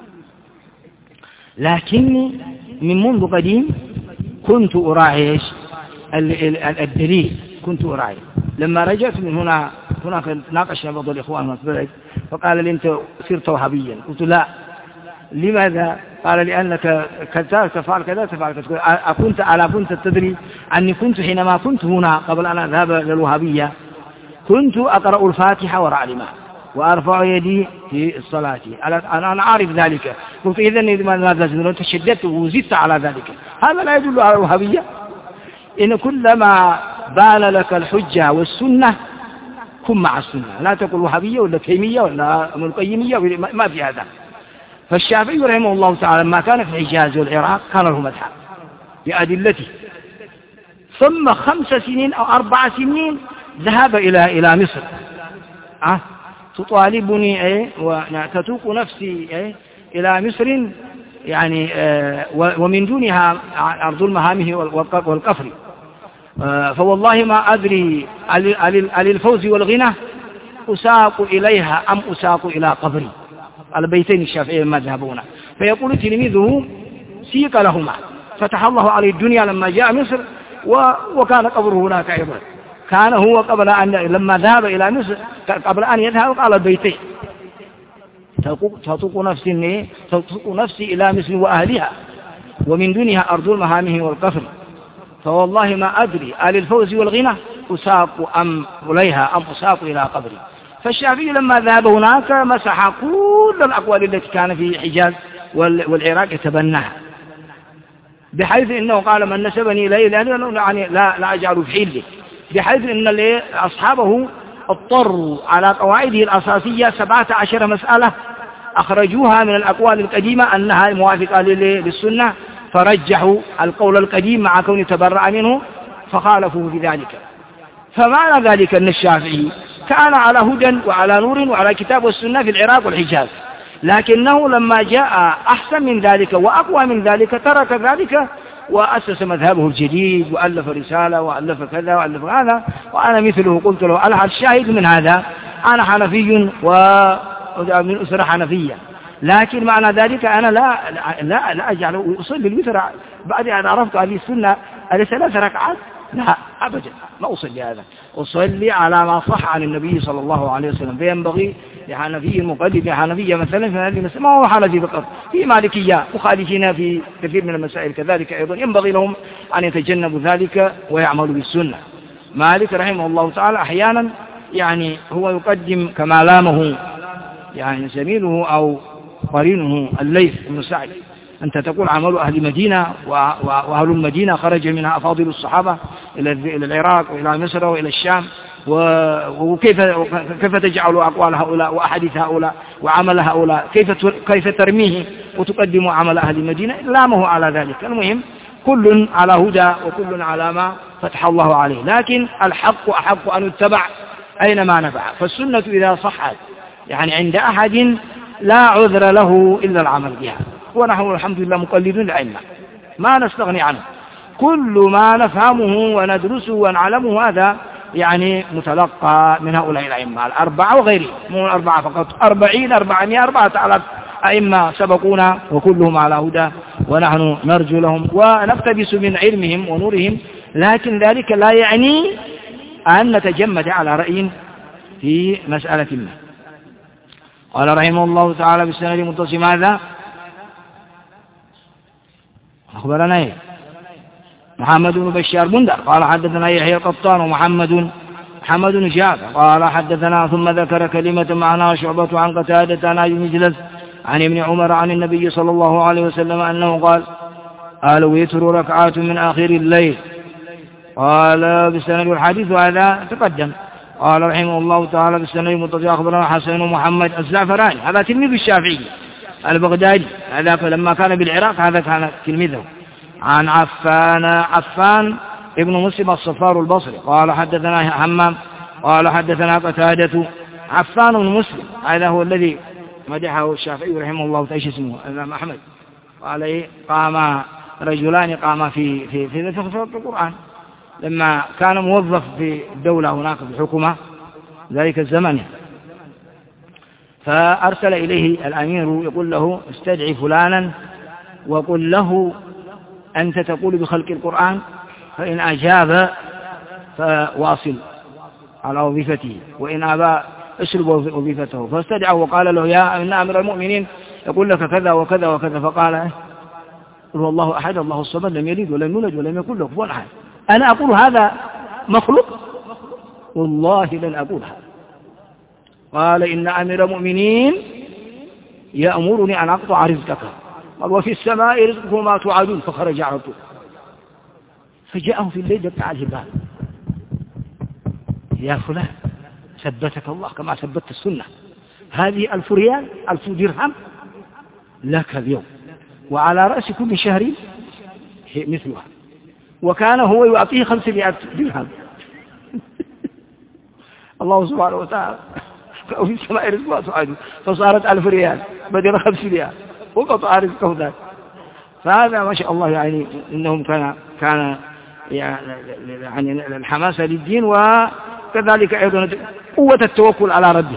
لكني من منذ قديم كنت أراعي الدليل، كنت أراعي. لما رجعت من هنا هناك ناقشنا بعض الإخوان فقال لي أنت صرت وهابيا. قلت لا. لماذا؟ قال لأنك كذا تفعل كذا تفعل كذا. أكنت ألا كنت تدري أني كنت حينما كنت هنا قبل أن أذهب للوهابية كنت أقرأ الفاتحة وراء الإمام وأرفع يدي في الصلاة، أنا أنا عارف ذلك. قلت إذن ماذا تشددت وزدت على ذلك؟ هذا لا يدل على الوهابية. إن كلما بان لك الحجة والسنة كن مع السنة، لا تقول وهابية ولا تيمية ولا منقيمية، ما في هذا. فالشافعي رحمه الله تعالى لما كان في الحجاز والعراق كان له مذهب بأدلته، ثم خمس سنين أو أربع سنين ذهب إلى إلى مصر أه؟ تطالبني إيه وتتوق نفسي إيه إلى مصر يعني آه ومن دونها أرض المهامه والقفر، آه فوالله ما أدري على الفوز والغنى أساق إليها أم أساق إلى قبري. البيتين الشافعي ما ذهبونا. فيقول تلميذه سيق لهما، فتح الله عليه الدنيا لما جاء مصر وكان قبره هناك أيضا. كان هو قبل أن لما ذهب إلى مصر قبل أن يذهب قال البيتين تطوق نفسي تطوق نفسي إلى مصر وأهلها ومن دونها أرض المهامه والقفر، فوالله ما أدري آل الفوز والغنى أساق أم إليها أم أساق إلى قبري. فالشافعي لما ذهب هناك مسح كل الأقوال التي كان في الحجاز والعراق يتبناها، بحيث إنه قال من نسبني إليه يعني لا لا أجعل في حيله، بحيث إن أصحابه اضطروا على قواعده الأساسية سبعة عشر مسألة أخرجوها من الأقوال القديمة أنها موافقة للسنة، فرجحوا القول القديم مع كون تبرأ منه فخالفوا بذلك. فمعنى ذلك أن الشافعي كان على هدى وعلى نور وعلى كتاب والسنة في العراق والحجاز، لكنه لما جاء أحسن من ذلك وأقوى من ذلك ترك ذلك وأسس مذهبه الجديد وألف رسالة وألف كذا وألف هذا. وأنا مثله قلت له أنا الشاهد من هذا أنا حنفي ومن أسرة حنفية، لكن معنى ذلك أنا لا لا لا أجعل أصلي الوتر بعد أن عرفت هذه السنة ثلاث ركعات، لا أبدا ما أصلي هذا، أصلي على ما صح عن النبي صلى الله عليه وسلم. فينبغي لحنفي المقلد حنفية مثلا في هذه المسألة، ما هو حنفي فقط، في مالكية مخالفين في كثير من المسائل كذلك أيضا ينبغي لهم أن يتجنبوا ذلك ويعملوا بالسنة. مالك رحمه الله تعالى أحيانا يعني هو يقدم كما لامه يعني زميله أو قرينه الليث بن سعد، أنت تقول عمل أهل مدينة وأهل المدينة خرج منها أفاضل الصحابة إلى العراق وإلى مصر وإلى الشام، وكيف كيف تجعل أقوال هؤلاء وأحاديث هؤلاء وعمل هؤلاء كيف كيف ترميه وتقدم عمل أهل المدينة؟ لامه على ذلك. المهم كل على هدى وكل على ما فتح الله عليه، لكن الحق أحق أن يتبع أينما نفع. فالسنة إذا صحت يعني عند أحد لا عذر له إلا العمل بها، ونحن الحمد لله مقلدون الأئمة ما نستغني عنه، كل ما نفهمه وندرسه ونعلمه هذا يعني متلقى من هؤلاء الأئمة الأربعة وغيرهم، مو الأربعة فقط، أربعين أربعمائة أربعة آلاف أئمة سبقونا وكلهم على هدى، ونحن نرجو لهم ونقتبس من علمهم ونورهم، لكن ذلك لا يعني أن نتجمد على رأي في مسألة ما. قال رحمه الله تعالى بالسند المتصل ماذا؟ أخبرنا إيه؟ محمد بن بشار بندر قال حدثنا يحيى القطان ومحمد محمد بن جعفر قال حدثنا، ثم ذكر كلمة معناها شعبة عن قتادة عن أبي مجلس عن ابن عمر عن النبي صلى الله عليه وسلم أنه قال الوتر ركعات من آخر الليل. قال بالسند الحديث هذا تقدم. قال رحمه الله تعالى بالسند المتصل أخبرنا حسن محمد الزعفراني هذا تلميذ الشافعي البغدادي، هذا لما كان بالعراق هذا كان تلميذه، عن عفان عفان ابن مسلم الصفار البصري قال حدثنا حمام قال حدثنا قتادة. عفان بن مسلم هذا هو الذي مدحه الشافعي رحمه الله تعالى اسمه الإمام أحمد، قال إيه قام رجلان قاما في في في في القرآن لما كان موظف في الدولة هناك في الحكومة ذلك الزمن، فأرسل إليه الأمير يقول له استدعي فلانا وقل له أنت تقول بخلق القرآن، فإن أجاب فواصل على وظيفته وإن أبى اشرب وظيفته. فاستدعى وقال له يا إن أمير المؤمنين يقول لك كذا وكذا وكذا، فقال قل هو الله أحد الله الصمد لم يلد ولم يولد ولم يكن له كفوا أحد. أنا أقول هذا مخلوق؟ والله لن أقول هذا. قال إن أمير المؤمنين يأمرني أن أقطع رزقك، قال وفي السماء رزقكم ما توعدون، فخرج على طول. فجاءه في الليل دق على الباب يا فلان ثبتك الله كما ثبتت السنة، هذه ألف ريال ألف درهم لك اليوم وعلى رأس كل شهر مثلها، وكان هو يعطيه خمسمائة درهم. الله سبحانه وتعالى وفي السماء رزقها توعدون، فصارت ألف ريال بدل خمس ريال وقطع رزقه ذاك. فهذا ما شاء الله يعني إنهم كان كان يعني الحماسة للدين، وكذلك أيضا قوة التوكل على ربه.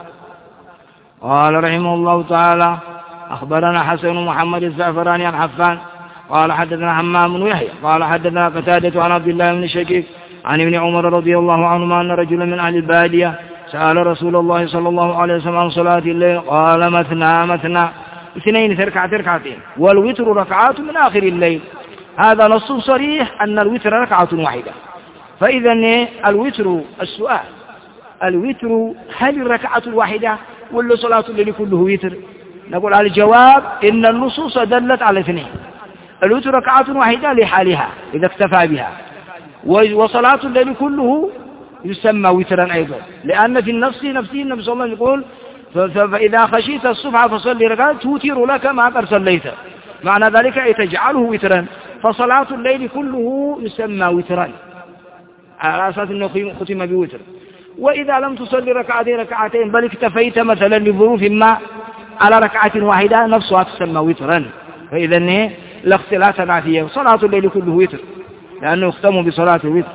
قال رحمه الله تعالى أخبرنا حسن محمد الزعفراني عن حفان قال حدثنا حمام بن يحيى قال حدثنا قتادة عن عبد الله بن شقيق عن ابن عمر رضي الله عنهما أن رجلا من أهل البادية سأل رسول الله صلى الله عليه وسلم عن صلاة الليل، قال مثنى مثنى اثنين تركع تركعتين والوتر ركعات من آخر الليل. هذا نص صريح أن الوتر ركعة واحدة. فإذا الوتر السؤال الوتر هل الركعة الواحدة ولا صلاة الليل كله وتر؟ نقول على الجواب إن النصوص دلت على اثنين، الوتر ركعة واحدة لحالها إذا اكتفى بها، وصلاة الليل كله يسمى وترا أيضا، لأن في النفس نفسه النبي صلى الله عليه وسلم يقول فإذا خشيت الصبح فصلي ركعة توتر لك ما قد صليت، معنى ذلك أي تجعله وترا. فصلاة الليل كله يسمى وترا على أساس أنه ختم بوتر. وإذا لم تصلي ركعتين ركعتين بل اكتفيت مثلا لظروف ما على ركعة واحدة نفسها تسمى وترا. فإذا لا اختلاف فيها، صلاة الليل كله وتر لأنه يختم بصلاة الوتر.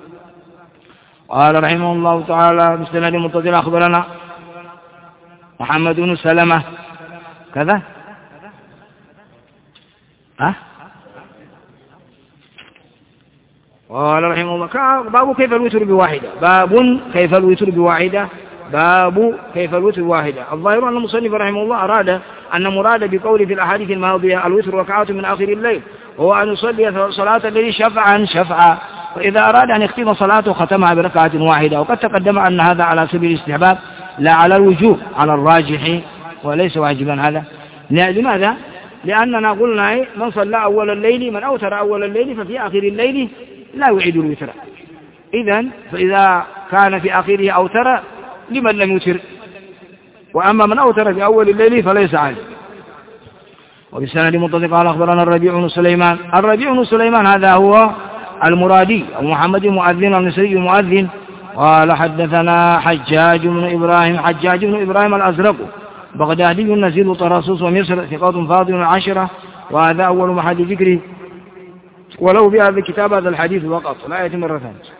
قال رحمه الله تعالى مستند متصل أخبرنا محمد بن سلمة كذا ها قال رحمه الله باب كيف الوتر بواحدة، باب كيف الوتر بواحدة باب كيف الوتر بواحدة. الظاهر أن المصنف رحمه الله أراد أن مراد بقوله في الأحاديث الماضية الوتر ركعات من آخر الليل هو أن يصلي صلاة الليل شفعا شفعا، فإذا أراد أن يختم صلاته ختمها بركعة واحدة. وقد تقدم أن هذا على سبيل الاستحباب لا على الوجوب على الراجح وليس واجبا. هذا لماذا؟ لأننا قلنا من صلى أول الليل من أوتر أول الليل ففي آخر الليل لا يعيد الوتر. إذن فإذا كان في آخره أوتر لمن لم يوتر، وأما من أوتر في أول الليل فليس عليه. وبالسند متصل قال أخبرنا الربيع بن سليمان. الربيع بن سليمان هذا هو المرادي أو محمد المؤذن المصري المؤذن. قال حدثنا حجاج بن إبراهيم حجاج بن إبراهيم الأزرق بغدادي نزيل طراسوس ومصر ثقات فاضل العشرة، وهذا أول محل ذكره ولو بهذا الكتاب هذا الحديث فقط لا يأتي مرة ثانية.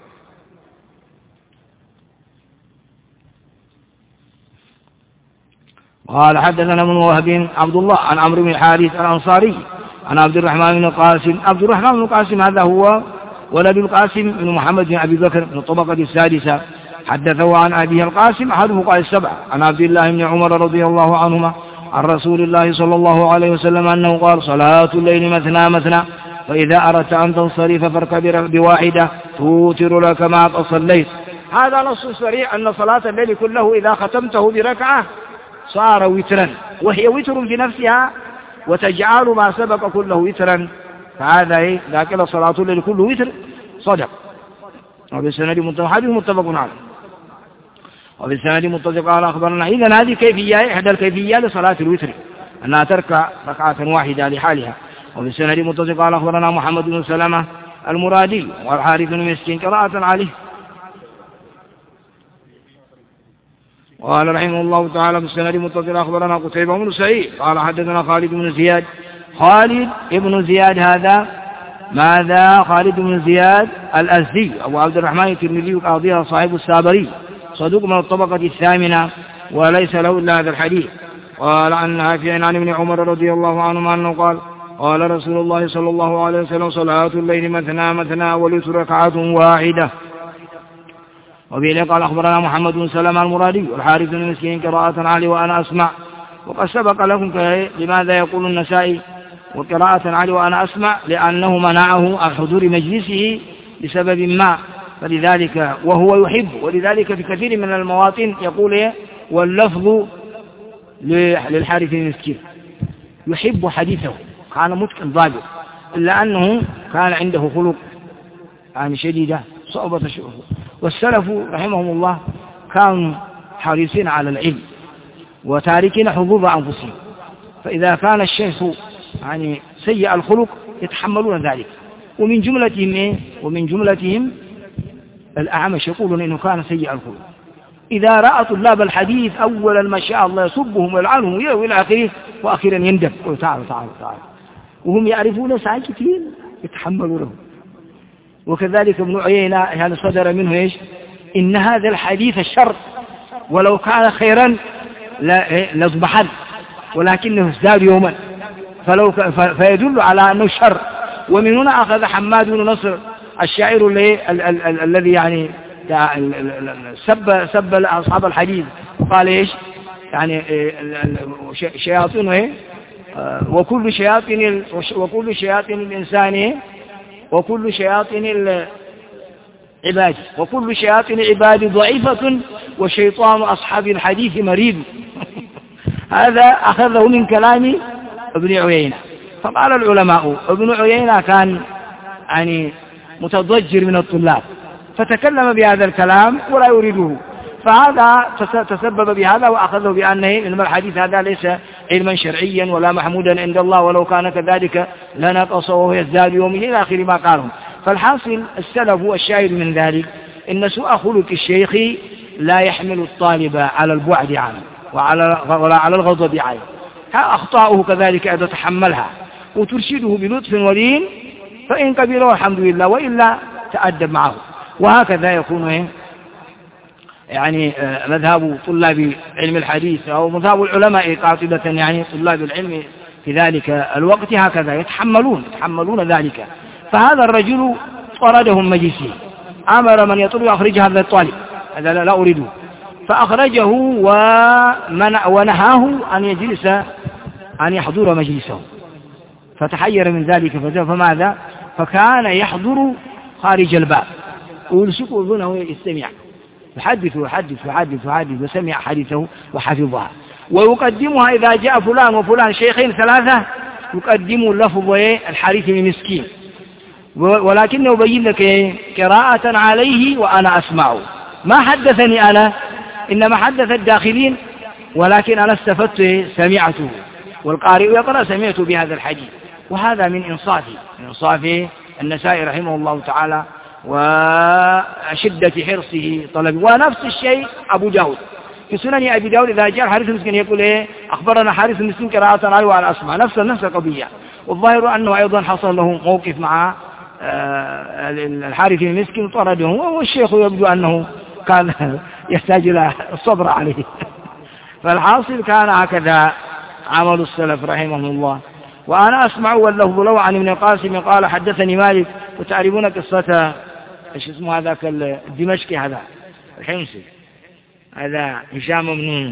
قال حدثنا ابن وهب عبد الله عن عمرو بن الحارث الأنصاري عن عبد الرحمن بن القاسم. عبد الرحمن بن القاسم هذا هو ولد القاسم بن محمد بن أبي بكر من الطبقة السادسة. حدثه عن أبيه القاسم أحد فقهاء السبعة عن عبد الله بن عمر رضي الله عنهما عن رسول الله صلى الله عليه وسلم أنه قال صلاة الليل مثنى مثنى، فإذا أردت أن تنصرف فاركب بواحدة توتر لك ما قد صليت. هذا نص صريح أن صلاة الليل كله إذا ختمته بركعة صار وترا، وهي وتر في نفسها وتجعل ما سبق كله وترا، فهذا إيه لكن صلاة الليل كله وتر صدق. وبالسند متفق عليه. وبالسند متفق قال أخبرنا. إذن هذه كيفية إحدى الكيفيات لصلاة الوتر أنها تركع ركعة واحدة لحالها. وبالسند متفق قال أخبرنا محمد بن سلمة المرادي والحارث بن مسكين قراءة عليه قال رحمه الله تعالى في السند متصل أخبرنا قتيبة بن سعيد قال حدثنا خالد بن زياد. خالد بن زياد هذا ماذا؟ خالد بن زياد الأزدي أبو عبد الرحمن الترمذي قاضيها صاحب السابري صدوق من الطبقة الثامنة وليس له إلا هذا الحديث. قال عن نافع عن ابن عمر رضي الله عنهما أنه قال قال رسول الله صلى الله عليه وسلم صلاة الليل مثنى مثنى والوتر ركعة واحدة. وبه قال أخبرنا محمد بن سلمة المرادي والحارث بن مسكين قراءة علي وأنا أسمع. وقد سبق لكم لماذا يقول النسائي وقراءة علي وأنا أسمع؟ لأنه منعه عن حضور مجلسه لسبب ما، فلذلك وهو يحب، ولذلك في كثير من المواطن يقول واللفظ للحارث بن مسكين يحب حديثه، كان متقن ضابط، إلا أنه كان عنده خلق يعني شديدة صعوبة الشؤون. والسلف رحمهم الله كانوا حريصين على العلم وتاركين حظوظ أنفسهم، فإذا كان الشيخ يعني سيء الخلق يتحملون ذلك. ومن جملتهم إيه؟ ومن جملتهم الأعمش يقولون إنه كان سيء الخلق، إذا رأى طلاب الحديث أولا ما شاء الله يسبهم ويلعنهم وإلى آخره، وأخيرا يندب يقول تعالوا تعالوا تعالوا، وهم يعرفون ساكتين يتحملونه. وكذلك ابن عيينة هذا صدر منه إيش؟ إن هذا الحديث الشر ولو كان خيرا لازدحم ولكنه ازداد يوما، فلو فيدل على أنه شر. ومن هنا أخذ حماد بن نصر الشاعر الذي يعني سب سب أصحاب الحديث وقال إيش يعني شياطين إيه وكل شياطين وكل شياطين الإنسان وكل شياطين العباد وكل شياطين العباد ضعيفة وشيطان أصحاب الحديث مريض. هذا أخذه من كلام ابن عيينة. فقال العلماء ابن عيينة كان يعني متضجر من الطلاب فتكلم بهذا الكلام ولا يريده، فهذا تسبب بهذا وأخذه بأنه إنما الحديث هذا ليس علما شرعيا ولا محمودا عند الله، ولو كان كذلك لنقص وهو يزداد يومه إلى آخر ما قالهم. فالحاصل السلف والشاهد من ذلك إن سوء خلق الشيخ لا يحمل الطالب على البعد عنه وعلى ولا على الغضب عنه، أخطاؤه كذلك إذا تحملها وترشده بلطف ولين فإن قبله الحمد لله، وإلا تأدب معه. وهكذا يكون يعني مذهب طلاب علم الحديث أو مذهب العلماء قاطبة، يعني طلاب العلم في ذلك الوقت هكذا يتحملون يتحملون ذلك. فهذا الرجل طرده من مجلسه، أمر من يطلب أخرج هذا الطالب، هذا لا, لا أريده، فأخرجه ومنع ونهاه أن يجلس أن يحضر مجلسه، فتحير من ذلك. فماذا؟ فكان يحضر خارج الباب ويلصق أذنه يستمع، يحدث ويحدث ويحدث ويحدث وسمع حديثه وحفظها، ويقدمها إذا جاء فلان وفلان شيخين ثلاثة يقدم لفظ الحارث المسكين، ولكنه يبين لك قراءة عليه وأنا أسمع، ما حدثني أنا إنما حدث الداخلين، ولكن أنا استفدت سمعته، والقارئ يقرأ سمعت بهذا الحديث. وهذا من إنصافه من إنصاف النسائي رحمه الله تعالى وشدة حرصه طلبه. ونفس الشيء أبو داود في سنن أبي داود إذا جاء الحارث المسكين يقول إيه أخبرنا حارث المسكين قراءة عليه وأنا أسمع، نفس نفس القضية. والظاهر أنه أيضا حصل له موقف مع الحارث المسكين طرده، والشيخ يبدو أنه كان يحتاج إلى الصبر عليه. فالحاصل كان هكذا عمل السلف رحمه الله. وأنا أسمع واللفظ له عن ابن القاسم قال حدثني مالك. وتعرفون قصة ايش اسمه هذاك الدمشقي هذا الحمصي، هذا هشام بن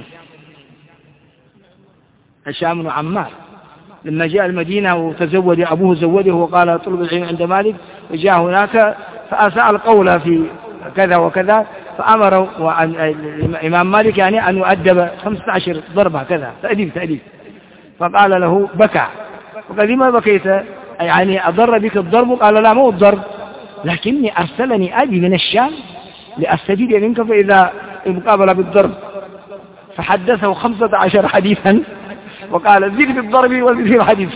هشام بن عمار، لما جاء المدينة وتزوج أبوه زوجه وقال اطلب العلم عند مالك، وجاء هناك فأساء القول في كذا وكذا، فأمر الإمام مالك يعني أن يؤدب خمسة عشر ضربة كذا تأديب تأديب، فقال له بكى، وقال لما بكيت يعني أضر بك الضرب؟ قال لا مو الضرب، لكني أرسلني أبي من الشام لأستجيب منك فإذا مقابل بالضرب. فحدثه خمسة عشر حديثا وقال زد بالضرب وزد في الحديث.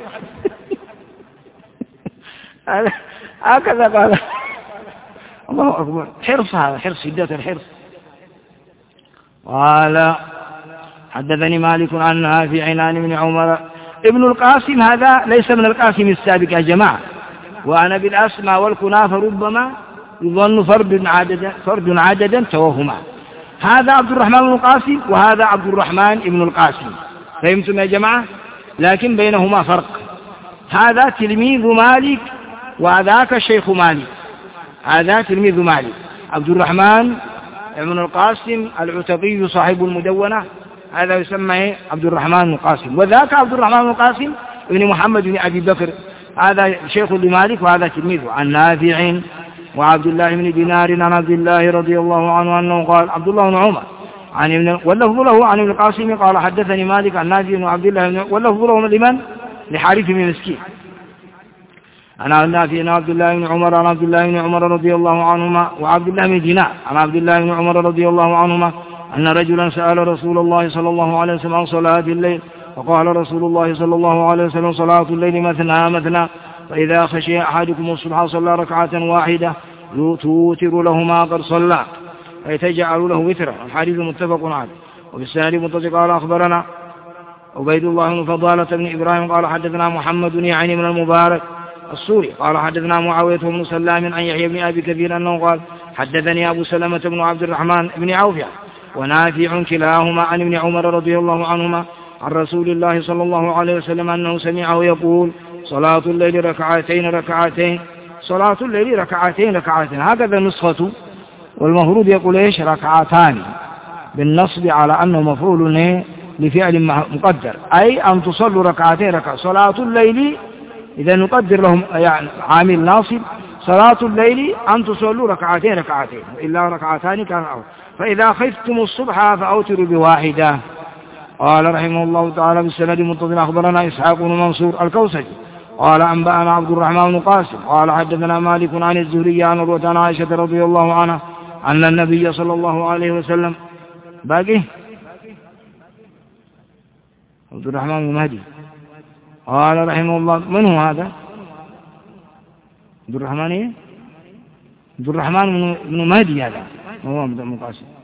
هكذا قال. الله أكبر، حرص، هذا حرص، شدة الحرص. قال حدثني مالك عن نافع عن ابن عمر. ابن القاسم هذا ليس من القاسم السابق يا جماعة، وأنا بالأسماء والكنى فربما يظن فرد عددا فرد عددا توهما. هذا عبد الرحمن بن القاسم وهذا عبد الرحمن بن القاسم، فهمتم يا جماعة؟ لكن بينهما فرق، هذا تلميذ مالك وذاك شيخ مالك. هذا تلميذ مالك عبد الرحمن بن القاسم العتقي صاحب المدونة، هذا يسمى عبد الرحمن بن القاسم، وذاك عبد الرحمن بن القاسم ابن محمد بن أبي بكر، هذا شيخ لمالك وهذا تلميذه. عن نافع وعبد الله بن دينار عن عبد الله رضي الله عنه أنه قال عبد الله بن عمر عن ابن واللفظ له عن ابن القاسم قال حدثني مالك عن نافع وعبد الله بن واللفظ له لمن؟ لحارث بن مسكين. عن نافع عن عبد الله بن عمر عن عبد الله بن عمر رضي الله عنهما وعبد الله بن دينار عن عبد الله بن عمر رضي الله عنهما أن رجلا سأل رسول الله صلى الله عليه وسلم عن صلاة الليل، فقال رسول الله صلى الله عليه وسلم صلاة الليل مثنى مثنى، فإذا خشي أحدكم الصبح صلى ركعة واحدة توتر له ما قد صلى أي تجعل له وترا. الحديث متفق عليه. وبالسند متصل قال أخبرنا عبيد الله بن فضالة بن إبراهيم قال حدثنا محمد يعني من المبارك السوري قال حدثنا معاوية بن سلام عن يحيى بن أبي كثير أنه قال حدثني أبو سلمة بن عبد الرحمن بن عوف ونافع كلاهما عن ابن عمر رضي الله عنهما عن رسول الله صلى الله عليه وسلم أنه سمعه يقول صلاة الليل ركعتين ركعتين صلاة الليل ركعتين ركعتين، هكذا نسخة، والمفروض يقول إيش؟ ركعتان بالنصب على أنه مفعول لفعل مقدر، أي أن تصلوا ركعتين ركعتين. صلاة الليل إذا نقدر لهم يعني عامل ناصب، صلاة الليل أن تصلوا ركعتين ركعتين، إلا ركعتان كان أول. فإذا خفتم الصبح فأوتروا بواحدة. قال رحمه الله تعالى بالسند المتصل أخبرنا إسحاق بن منصور الكوسجي قال أنبأنا عبد الرحمن بن قاسم قال حدثنا مالك عن الزهري عن عروة عن عائشة رضي الله عنها أن النبي صلى الله عليه وسلم باقي عبد الرحمن بن مهدي قال رحمه الله من هو هذا؟ عبد الرحمن إيه؟ عبد الرحمن بن مهدي هذا هو عبد الرحمن بن قاسم.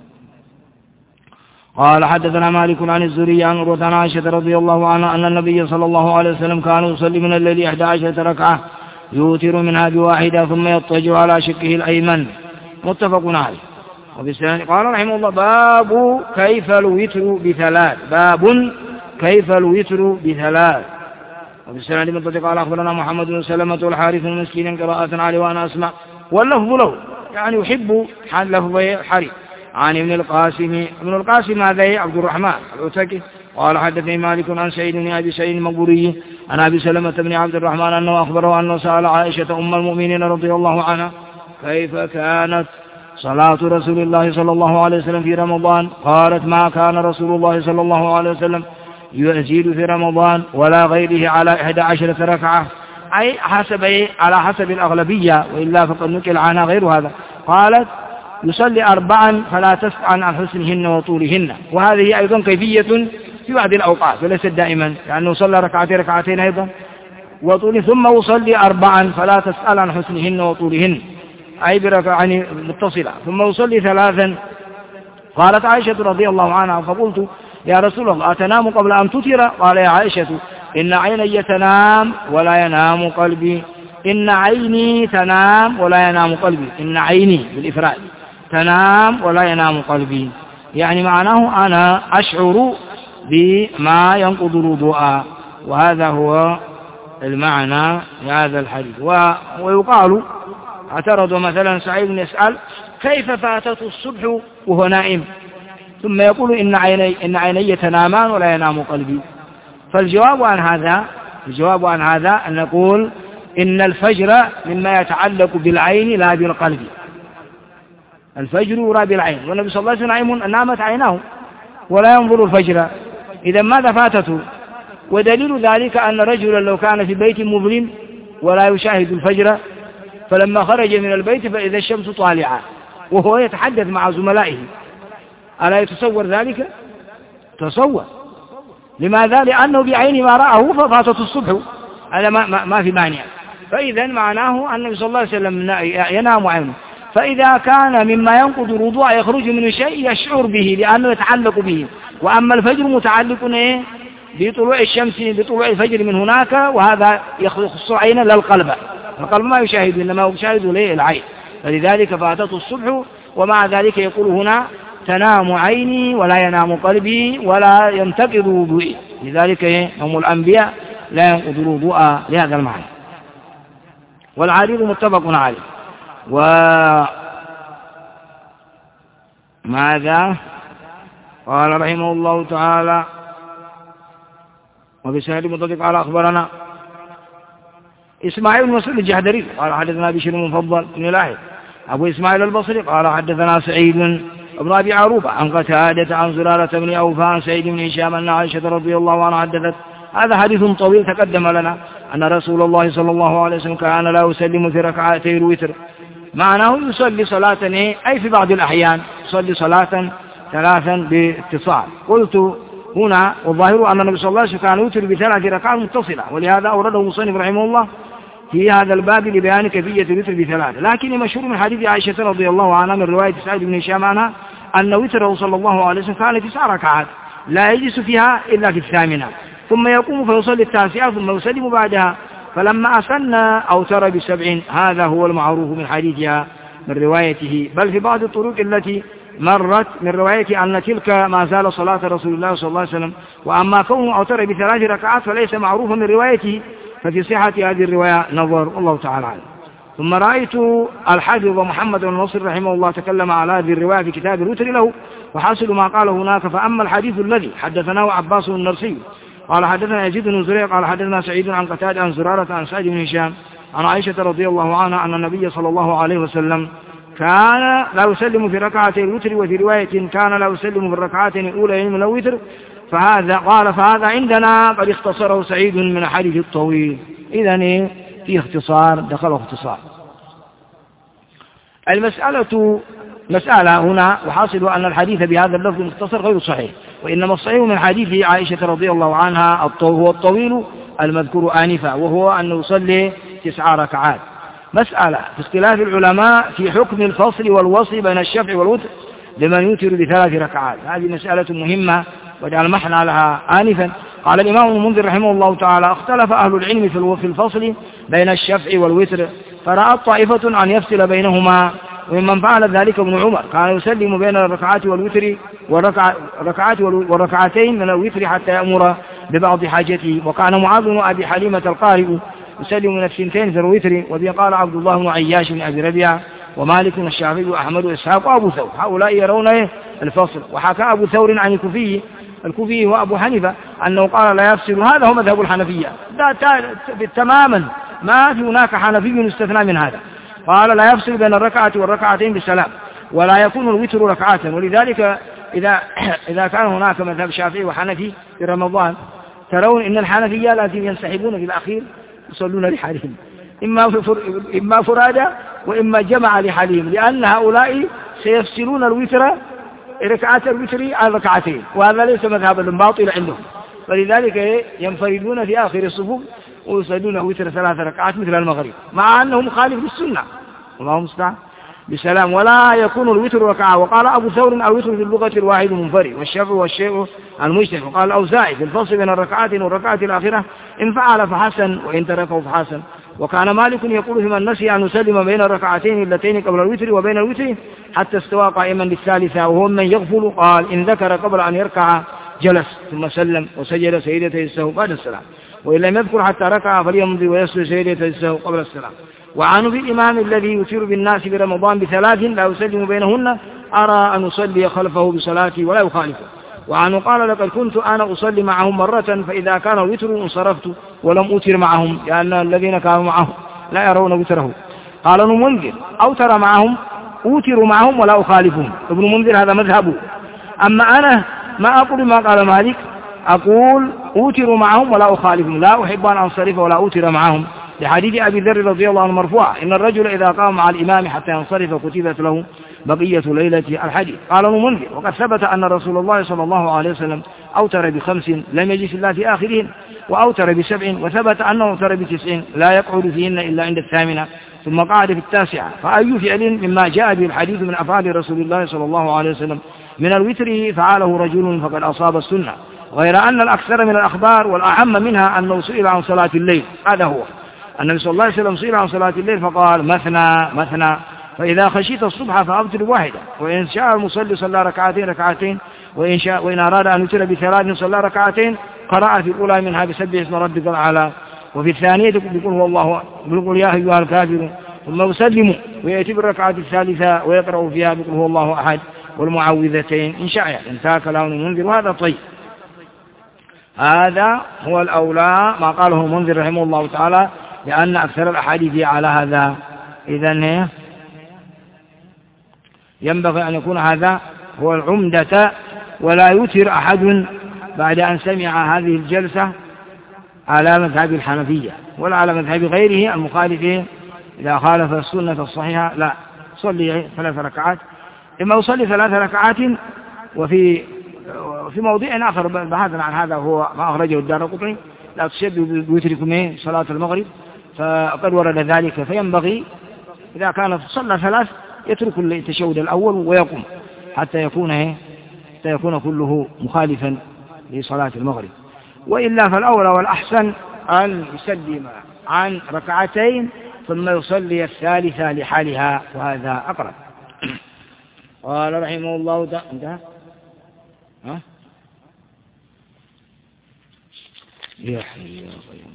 قال حدثنا مالك عن الزهري عن عروة عن عائشة رضي الله عنها أن النبي صلى الله عليه وسلم كان يصلي من الليل إحدى عشرة ركعة يوتر منها بواحدة ثم يضطجع على شقه الأيمن، متفق عليه. وبالسند قال رحمه الله باب كيف الوتر بثلاث، باب كيف الوتر بثلاث. وبالسند المتصل قال أخبرنا محمد بن سلمة والحارث المسكين قراءة عليه وأنا أسمع واللفظ له، يعني يحب لفظ حريث. عن ابن القاسم ابن القاسم هذا عبد الرحمن العتكي قال حدثني مالك عن سعيد بن أبي سعيد المقبوري عن أبي سلمة بن عبد الرحمن أنه أخبره أنه سأل عائشة أم المؤمنين رضي الله عنها كيف كانت صلاة رسول الله صلى الله عليه وسلم في رمضان، قالت ما كان رسول الله صلى الله عليه وسلم يزيد في رمضان ولا غيره على إحدى عشرة ركعة، أي حسب على حسب الأغلبية، وإلا فقد نقل عنها غير هذا. قالت يصلي أربعا فلا تسأل عن حسنهن وطولهن، وهذه أيضا كيفية في بعض الأوقات وليست دائما، لأنه صلى ركعتين ركعتين أيضا وطول ثم يصلي أربعا فلا تسأل عن حسنهن وطولهن، أي بركعين متصلة، ثم يصلي ثلاثا. قالت عائشة رضي الله عنها فقلت يا رسول الله أتنام قبل أن تتر؟ قال يا عائشة إن عيني تنام ولا ينام قلبي، إن عيني تنام ولا ينام قلبي، إن عيني بالإفراد تنام ولا ينام قلبي، يعني معناه أنا أشعر بما ينقض الوضوء، وهذا هو المعنى لهذا الحديث. ويقال اعترض مثلا سعيد يسأل كيف فاتته الصبح وهو نائم، ثم يقول إن عيني, إن عيني تنامان ولا ينام قلبي. فالجواب عن هذا الجواب عن هذا أن نقول إن الفجر مما يتعلق بالعين لا بالقلب، الفجر يرى بالعين، والنبي صلى الله عليه وسلم نامت عيناه ولا ينظر الفجر، إذا ماذا فاتته؟ ودليل ذلك أن رجلا لو كان في بيت مظلم ولا يشاهد الفجر فلما خرج من البيت فإذا الشمس طالعة وهو يتحدث مع زملائه، ألا يتصور ذلك؟ تصور. لماذا؟ لأنه بعين ما رأه ففاتت الصبح، هذا ما, ما, ما في مانع. فإذا معناه أن النبي صلى الله عليه وسلم ينام عينه. فإذا كان مما ينقض الوضوء يخرج من شيء يشعر به لأنه يتعلق به، وأما الفجر متعلق إيه؟ بطلوع الشمس بطلوع الفجر من هناك، وهذا يخص عينا لا القلب، القلب ما يشاهد إنما يشاهد ليه العين، فلذلك فاتته الصبح. ومع ذلك يقول هنا تنام عيني ولا ينام قلبي ولا ينتقض وضوئي، لذلك إيه؟ هم الأنبياء لا ينقض الوضوء لهذا المعنى. والعريض متفق عليه. وماذا قال رحمه الله تعالى وبسند مطلق على أخبرنا إسماعيل بن مسعود الجحدري قال حدثنا بشير المفضل بن لاحق أبو إسماعيل البصري قال حدثنا سعيد بن أبي عروبة عن قتادة عن زرارة بن أوفى عن سعيد بن هشام أن عائشة رضي الله عنها حدثت. هذا حديث طويل تقدم لنا أن رسول الله صلى الله عليه وسلم كان لا يسلم في ركعتي الوتر، معناه يصلي صلاة أي في بعض الأحيان يصلي صلاة ثلاثا باتصال. قلت هنا والظاهر أن النبي صلى الله عليه وسلم كان يوتر بثلاث ركعات متصلة، ولهذا أورده المصنف رحمه الله في هذا الباب لبيان كيفية الوتر بثلاث. لكن مشهور من حديث عائشة رضي الله عنها من رواية سعيد بن هشام عنها أن وتره صلى الله عليه وسلم كان تسع ركعات لا يجلس فيها إلا في الثامنة، ثم يقوم فيصلي التاسعة ثم يسلم بعدها، فلما أسن أوتر بسبع. هذا هو المعروف من حديثها من روايته، بل في بعض الطرق التي مرت من رواية أن تلك ما زال صلاة رسول الله صلى الله عليه وسلم. وأما كونه أوتر بثلاث ركعات فليس معروفا من روايته، ففي صحة هذه الرواية نظر، والله تعالى عنه. ثم رأيت الحافظ محمد بن نصر رحمه الله تكلم على هذه الرواية في كتاب الوتر له، وحاصل ما قال هناك. فأما الحديث الذي حدثناه عباس النرسي قال حدثنا يزيد بن زريع قال حدثنا سعيد عن قتادة عن زرارة عن سعيد بن هشام عن عائشة رضي الله عنها أن النبي صلى الله عليه وسلم كان لا يسلم في ركعتي الوتر، وفي رواية كان لا يسلم في الركعتين الأولى من الوتر. فهذا قال فهذا عندنا قد اختصره سعيد من الحديث الطويل. إذن في اختصار دخله اختصار. المسألة مسألة هنا وحاصل أن الحديث بهذا اللفظ المختصر غير صحيح، وإنما الصحيح من حديث عائشة رضي الله عنها هو الطويل المذكور آنفا، وهو أن يصلي تسع ركعات. مسألة في اختلاف العلماء في حكم الفصل والوصل بين الشفع والوتر لمن يوتر بثلاث ركعات. هذه مسألة مهمة وجعل محنا لها آنفا. قال الإمام المنذر رحمه الله تعالى اختلف أهل العلم في الفصل بين الشفع والوتر، فرأت طائفة أن يفصل بينهما، وممن فعل ذلك ابن عمر كان يسلم بين الركعات والوتر والركعات والركعتين من الوتر حتى يأمر ببعض حاجته. وكان معاذ بن أبي حليمة القارئ يسلم من الثنتين في الوتر، وبه قال عبد الله بن عياش بن أبي ربيعة ومالك والشافعي وأحمد وإسحاق وأبو ثور، هؤلاء يرون الفصل. وحكى أبو ثور عن الكوفي الكوفي وأبو حنيفة أنه قال لا يفصل، هذا هو مذهب الحنفية تماما، ما في هناك حنفي يستثنى من هذا. قال لا يفصل بين الركعة والركعتين بالسلام، ولا يكون الوتر ركعات. ولذلك إذا إذا كان هناك مذهب شافعي وحنفي في رمضان ترون إن الحنفية الذين ينسحبون في الأخير يصلون لحالهم، إما إما فرادى وإما جمع لحالهم، لأن هؤلاء سيفصلون الوتر ركعات الوتر على ركعتين، وهذا ليس مذهبا باطل عندهم. فلذلك ينفردون في آخر الصفوف ويصلون وتر ثلاث ركعات مثل المغرب، مع أنه مخالف للسنة، الله المستعان بسلام. ولا يكون الوتر ركعة. وقال أبو ثور الوتر في اللغة الواحد منفرد، والشفع والشيء المجتمع. وقال الأوزاعي في الفصل بين الركعات والركعة الآخرة إن فعل فحسن وإن تركه فحسن. وكان مالك يقول في من نسي أن يسلم بين الركعتين اللتين قبل الوتر وبين الوتر حتى استوى قائما للثالثة، وهو من يغفل قال إن ذكر قبل أن يركع جلس ثم سلم وسجد سيدتي السهو بعد السلام، وإن لم يذكر حتى ركع فليمضي ويسجد سيدتي السهو قبل السلام. وعنه في الإمام الذي يثير بالناس برمضان بثلاث لا يسلم بينهن أرى أن يصلي خلفه بصلاتي ولا يخالفه. وعنه قال لقد كنت أنا أصلي معهم مرة فإذا كان الوتر انصرفت ولم أوتر معهم، لأن الذين كانوا معهم لا يرون وتره. قال ابن منذر أوتر معهم أوتر معهم ولا أخالفهم. ابن منذر هذا مذهبه. أما أنا ما أقول ما قال مالك، أقول أوتر معهم ولا أخالفهم، لا أحب أن أنصرف ولا أوتر معهم، لحديث أبي ذر رضي الله عنه مرفوعا إن الرجل إذا قام مع الإمام حتى ينصرف كتبت له بقية ليلة الحديث. قال ابن منذر وقد ثبت أن رسول الله صلى الله عليه وسلم أوتر بخمس لم يجلس إلا في آخرهن، وأوتر بسبع، وثبت أنه أوتر بتسع لا يقعد فيهن إلا عند الثامنة، ثم قعد في التاسعة. فأي فعل مما جاء به الحديث من أفعال رسول الله صلى الله عليه وسلم من الوتر فعله رجل فقد أصاب السنة، غير أن الأكثر من الأخبار والأعم منها أنه سئل عن صلاة الليل. هذا هو النبي صلى الله عليه وسلم سئل عن صلاة الليل فقال مثنى مثنى، فإذا خشيت الصبح فأبطل واحدة، وإن شاء المصلي صلى ركعتين ركعتين، وإن, شاء وإن أراد أن يتر بثلاث صلى ركعتين، قرأ في الأولى منها بسبح اسم ربك الأعلى، وفي الثانية يقول هو الله يقول يا أيها الكافرون، ثم يسلم ويأتي بالركعة الثالثة ويقرأ فيها يقول هو الله أحد والمعوذتين إن شاء. انتهى كلام المنذر وهذا طيب. هذا هو الأولى ما قاله المنذر رحمه الله تعالى، لأن أكثر الأحاديث على هذا. إذن ينبغي أن يكون هذا هو العمدة، ولا يوتر أحد بعد أن سمع هذه الجلسة على مذهب الحنفية ولا على مذهب غيره المخالفين. إذا خالف السنة الصحيحة لا، صلي ثلاث ركعات، إما يصلي ثلاث ركعات. وفي في موضوع آخر بحثنا عن هذا هو ما أخرجه الدارقطني، لا تشد بوتركم صلاة المغرب، فقد ورد ذلك. فينبغي إذا كان صلى ثلاث يترك التشهد الأول ويقوم حتى يكون حتى يكون كله مخالفا لصلاة المغرب. وإلا فالأولى والأحسن أن يسلم عن ركعتين ثم يصلي الثالثة لحالها، وهذا أقرب. قال رحمه الله تعالى ها يا حي يا قيوم.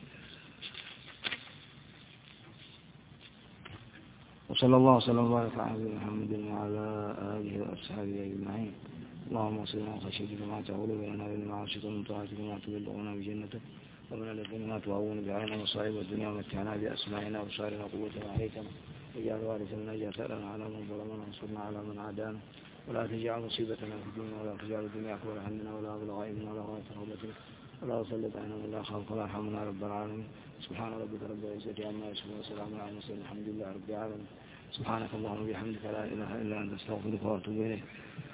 وصلى الله وسلم وبارك على محمد وعلى آله وأصحابه أجمعين. اللهم صل على خشيتك ما تحول بيننا وبين معاصيك ومن طاعتك ما تبلغنا بجنتك، ومن اليقين ما تهون بعيننا مصائب الدنيا ومتعنا بأسماعنا وأبصارنا وقوتنا وحيتنا، واجعل وارثا منا جثارنا على من ظلمنا وانصرنا على من عادانا، ولا تجعل مصيبتنا في الدنيا ولا تجعل الدنيا أكبر همنا ولا مبلغ علمنا ولا غاية رغبتنا ولا تسلط علينا من لا خلق ولا يرحمنا رب العالمين. سبحان ربك رب العزة عما يصفون وسلام على المرسلين الحمد لله رب العالمين. سبحانك اللهم وبحمدك لا إله إلا أنت أستغفرك وأتوب إليك.